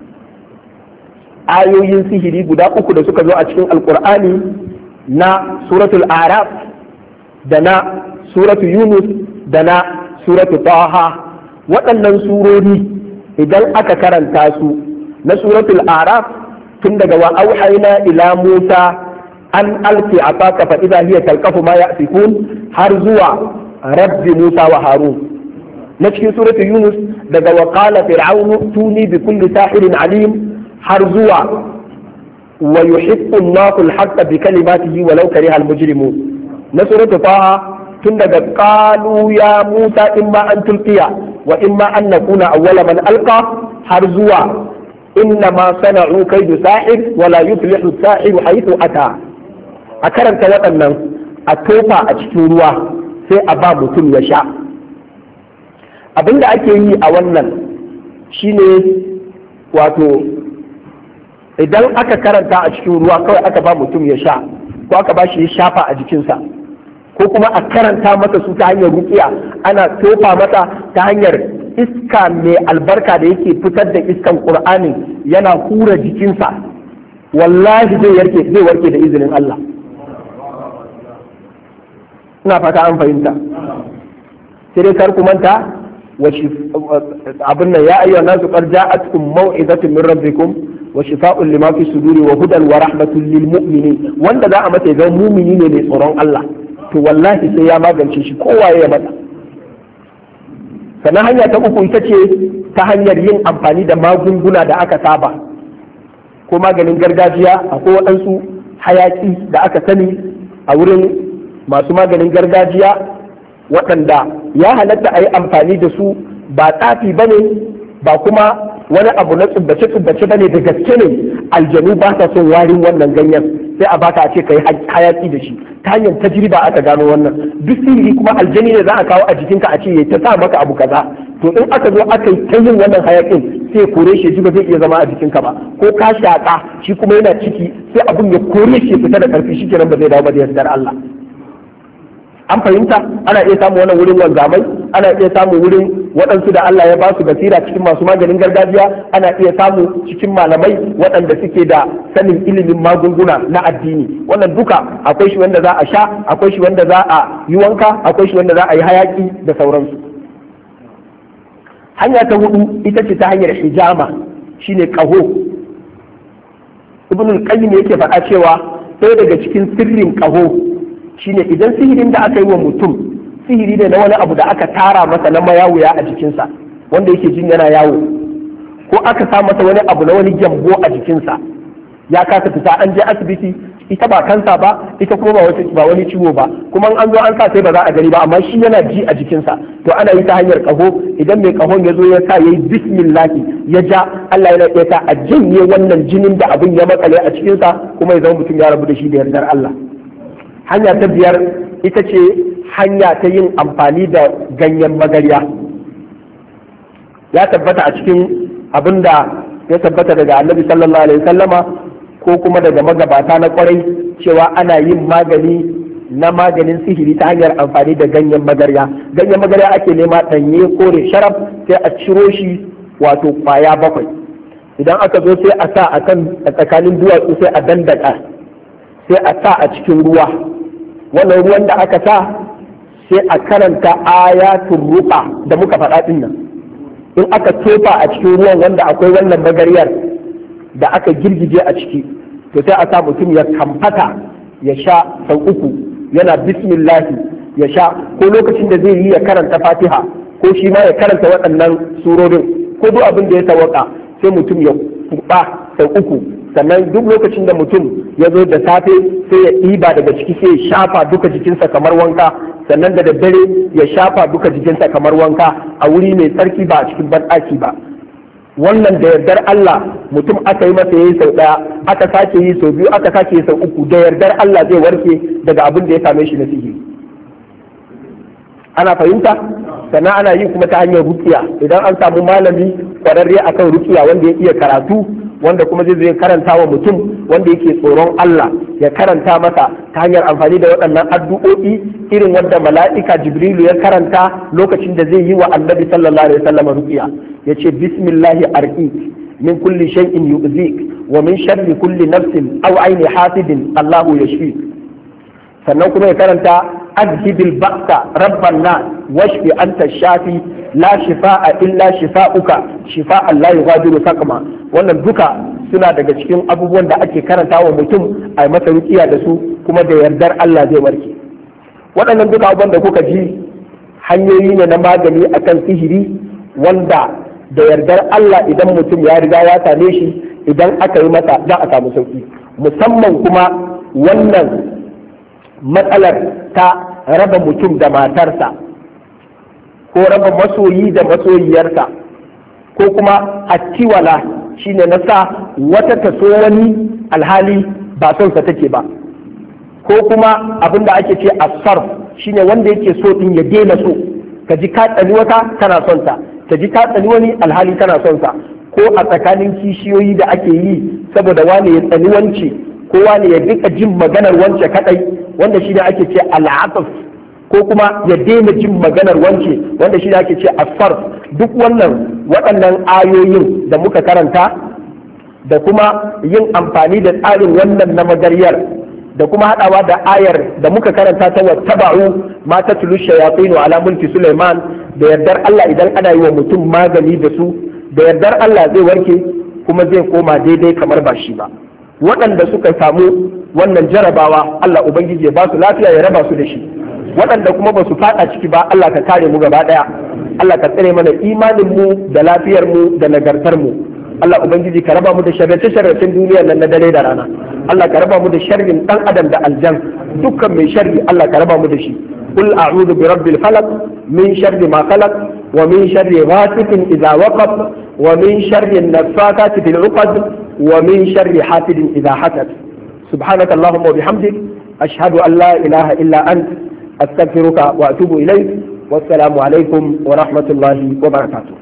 ayoyin sihiri guda uku da suka zo a cikin alqur'ani na suratul a'raf da na suratul yunus da na suratul taha. Waɗannan surori idan aka karanta su na suratul araf tun daga wa auhayna ila musa an alki asaka fa idha hiya talqafu ma ya'fikun har zuwa rabbi musa wa harun. Na cikin suratul yunus daga wa qala fir'aunu tuni bi kulli sahirin alim har zuwa wa yuhibbu Allahu al-haqqa bi kalimatihi walau kariha al-mujrimun. Na suratul taha tun daga qalu ya musa imma an tulqiya wa imma an nakuna awwala man alqa har zuwa inna ma sana'u kaidu sahir wa la yuflihu sahiru haythu ata. A karanta waɗannan a tofa a cikin ruwa sai a ba mutum ya sha. Abinda ake yi a wannan shine wato idan aka karanta a cikin ruwa kawai aka ba mutum ya sha ko aka ba shi ya shafa a jikinsa, ko kuma a karanta masa su ta hanyar ruqiya, ana tofa masa ta hanyar iska mai albarka da yake fitar da iskan qur'ani yana hura jikinsa, wallahi zai warke da izinin Allah. Ina fata an fahimta. Sai dai kar ku manta abin nan ya ayyuhan nasu qad ja'atkum maw'izatun min rabbikum wa shifaa'un lima fi suduri wa hudan wa rahmatun lil mu'minin. Wanda za a mata ga mumini ne mai tsoron Allah, to wallahi sai ya magance shi kowa ya mata. Sannan hanya ta uku ita ce ta hanyar yin amfani da magunguna da aka saba ko maganin gargajiya. Akwai waɗansu hayaki da aka sani a wurin masu maganin gargajiya waɗanda ya halatta a yi amfani da su, ba tsafi ba ne ba kuma wani abu na tsubbace-tsubbace ba ne, da gaske ne aljanu ba sa son warin wannan ganyen, sai a baka a ce kai hayaki da shi. Ta hanyar tajriba aka gano wannan. Duk sihiri kuma aljani ne za a kawo a jikinka a ce ya ta sa maka abu kaza, to in aka zo aka yi ta yin wannan hayakin sai kore shi ji ba zai iya zama a jikinka ba, ko ka shaƙa shi kuma yana ciki sai abun ya kore shi fita da ƙarfi, shi kenan ba zai dawo ba da yardar Allah. An fahimta? Ana iya samun wannan wurin wanzamai, ana iya samun wurin waɗansu da Allah ya ba su basira cikin masu maganin gargajiya, ana iya samu cikin malamai waɗanda suke da sanin ilimin magunguna na addini. Wannan duka akwai shi wanda za a sha, akwai shi wanda za a yi wanka, akwai shi wanda za a yi hayaki da sauransu. Hanya ta hudu ita ce ta hanyar hijama, shine ƙaho. Ibn al-Qayyim yake faɗa cewa sai daga cikin sirrin ƙaho shine idan sihirin da aka yi wa mutum sihiri ne na wani abu da aka tara masa na mayawuya a jikinsa wanda yake jin yana yawo, ko aka sa masa wani abu na wani gyambo a jikinsa ya kasa fita, an je asibiti, ita ba kansa ba, ita kuma ba wani ciwo ba, kuma an zo an sa sai ba za a gani ba, amma shi yana ji a jikinsa, to ana yi ta hanyar kaho. Idan mai kahon ya zo ya sa yayi bismillahi ya ja, Allah yana iya sa a janye wannan jinin da abin ya makale a cikinsa, kuma ya zama mutum ya rabu da shi da yardar Allah. Hanya ta biyar ita ce hanya ta yin amfani da ganyen magarya. Ya tabbata a cikin abin da ya tabbata daga Annabi sallallahu alaihi wasallama ko kuma daga magabata na kwarai cewa ana yin maganin sihiri ta hanyar amfani da ganyen magarya. Ganyen magarya ake nema ɗanye kore sharaf, sai a ciro shi wato kwaya 7. Idan aka zo sai a sa a tsakanin duwatsu sai a dandaka, sai a sa a cikin ruwa. Wannan ruwan da aka sa sai a karanta ayatul ruqa da muka faɗa din nan. In aka tofa a cikin ruwan wanda akwai wannan magaryar da aka girgije a ciki, to sai a sa mutum ya kamfata ya sha sau 3 yana bismillahi ya sha, ko lokacin da zai yi ya karanta fatiha, ko shi ma ya karanta waɗannan surorin, ko duk abin da ya sawaka sai mutum ya kurɓa sau 3. Sannan duk lokacin da mutum ya zo da safe sai ya ɗiba daga ciki sai ya shafa duka jikinsa kamar wanka, sannan da daddare ya shafa duka jikinsa kamar wanka a wuri mai tsarki ba a cikin banɗaki ba. wannan da yardar Allah mutum aka yi masa yayi sau ɗaya, aka sake yi sau biyu, aka sake yi sau uku, da yardar Allah zai warke daga abin da ya same shi na sihiri. Ana fahimta? Sannan ana yi kuma ta hanyar rukiya. Idan an samu malami kwararre akan rukiya wanda ya iya karatu, wanda kuma zai karanta wa mutum wanda yake tsoron Allah ya karanta masa ta hanyar amfani da waɗannan addu'o'i irin wanda mala'ika Jibrilu ya karanta lokacin da zai yi wa Annabi sallallahu alaihi wasallam ruqiya, yace bismillahi arqik min kulli shay'in yu'zik wa min sharri kulli nafsin aw ayni hasidin Allahu yashfi. Sannan kuma ya karanta adhibil ba'sa rabban nas washfi anta shafi la shifaa'a illa shifaa'uka shifaa'an la yughadiru saqama. Wannan duka suna daga cikin abubuwan da ake karanta wa mutum a masa rukiya da su kuma da yardar Allah zai warke. Waɗannan duka abubuwan da kuka ji hanyoyi ne na magani akan sihiri wanda da yardar Allah idan mutum ya riga ya same shi, idan aka yi masa za a samu sauki. Musamman kuma wannan matsalar ta raba mutum da matarsa ko raba masoyi da masoyiyarsa ko kuma attiwala shine na sa wata ta so wani alhali ba son sa take ba, ko kuma abin da ake ce asarf shine wanda yake so din ya daina so, ka ji ka tsani wata kana son ta, ka ji ka tsani wani alhali kana son sa, ko a tsakanin kishiyoyi da ake yi saboda wani ya tsani wance ko wani ya rika jin maganar wance kadai, wanda shine ake ce al'ataf, ko kuma ya daina jin maganar wance wanda shine ake ce asarf. Duk waɗannan ayoyin da muka karanta da kuma yin amfani da tsarin wannan na magaryar da kuma haɗawa da ayar da muka karanta ta wattaba'u ma tatlu shayatinu ala mulki Sulaiman, da yardar Allah idan ana yi wa mutum magani da su, da yardar Allah zai warke kuma zai koma daidai kamar ba shi ba. Waɗanda suka samu wannan jarabawa Allah Ubangiji ya ba su lafiya ya raba su da shi, waɗanda kuma ba su faɗa ciki ba Allah ka kare mu gaba ɗaya, Allah ka tsare mana imanin mu da lafiyar mu da nagartar mu. Allah Ubangiji ka raba mu da sharrace-sharracen duniyar nan na dare da rana. Allah ka raba mu da sharrin ɗan adam da aljan, dukkan mai sharri Allah ka raba mu da shi. Qul a'udhu bi rabbil falaq min sharri ma khalaq wa min sharri ghasiqin idha waqab wa min sharri an-naffathati fil 'uqad wa min sharri hasidin idha hasad. Subhanaka Allahumma wa bihamdik ashhadu an la ilaha illa ant astaghfiruka wa atubu ilayk. Wassalamu alaikum wa rahmatullahi wa barakatuh.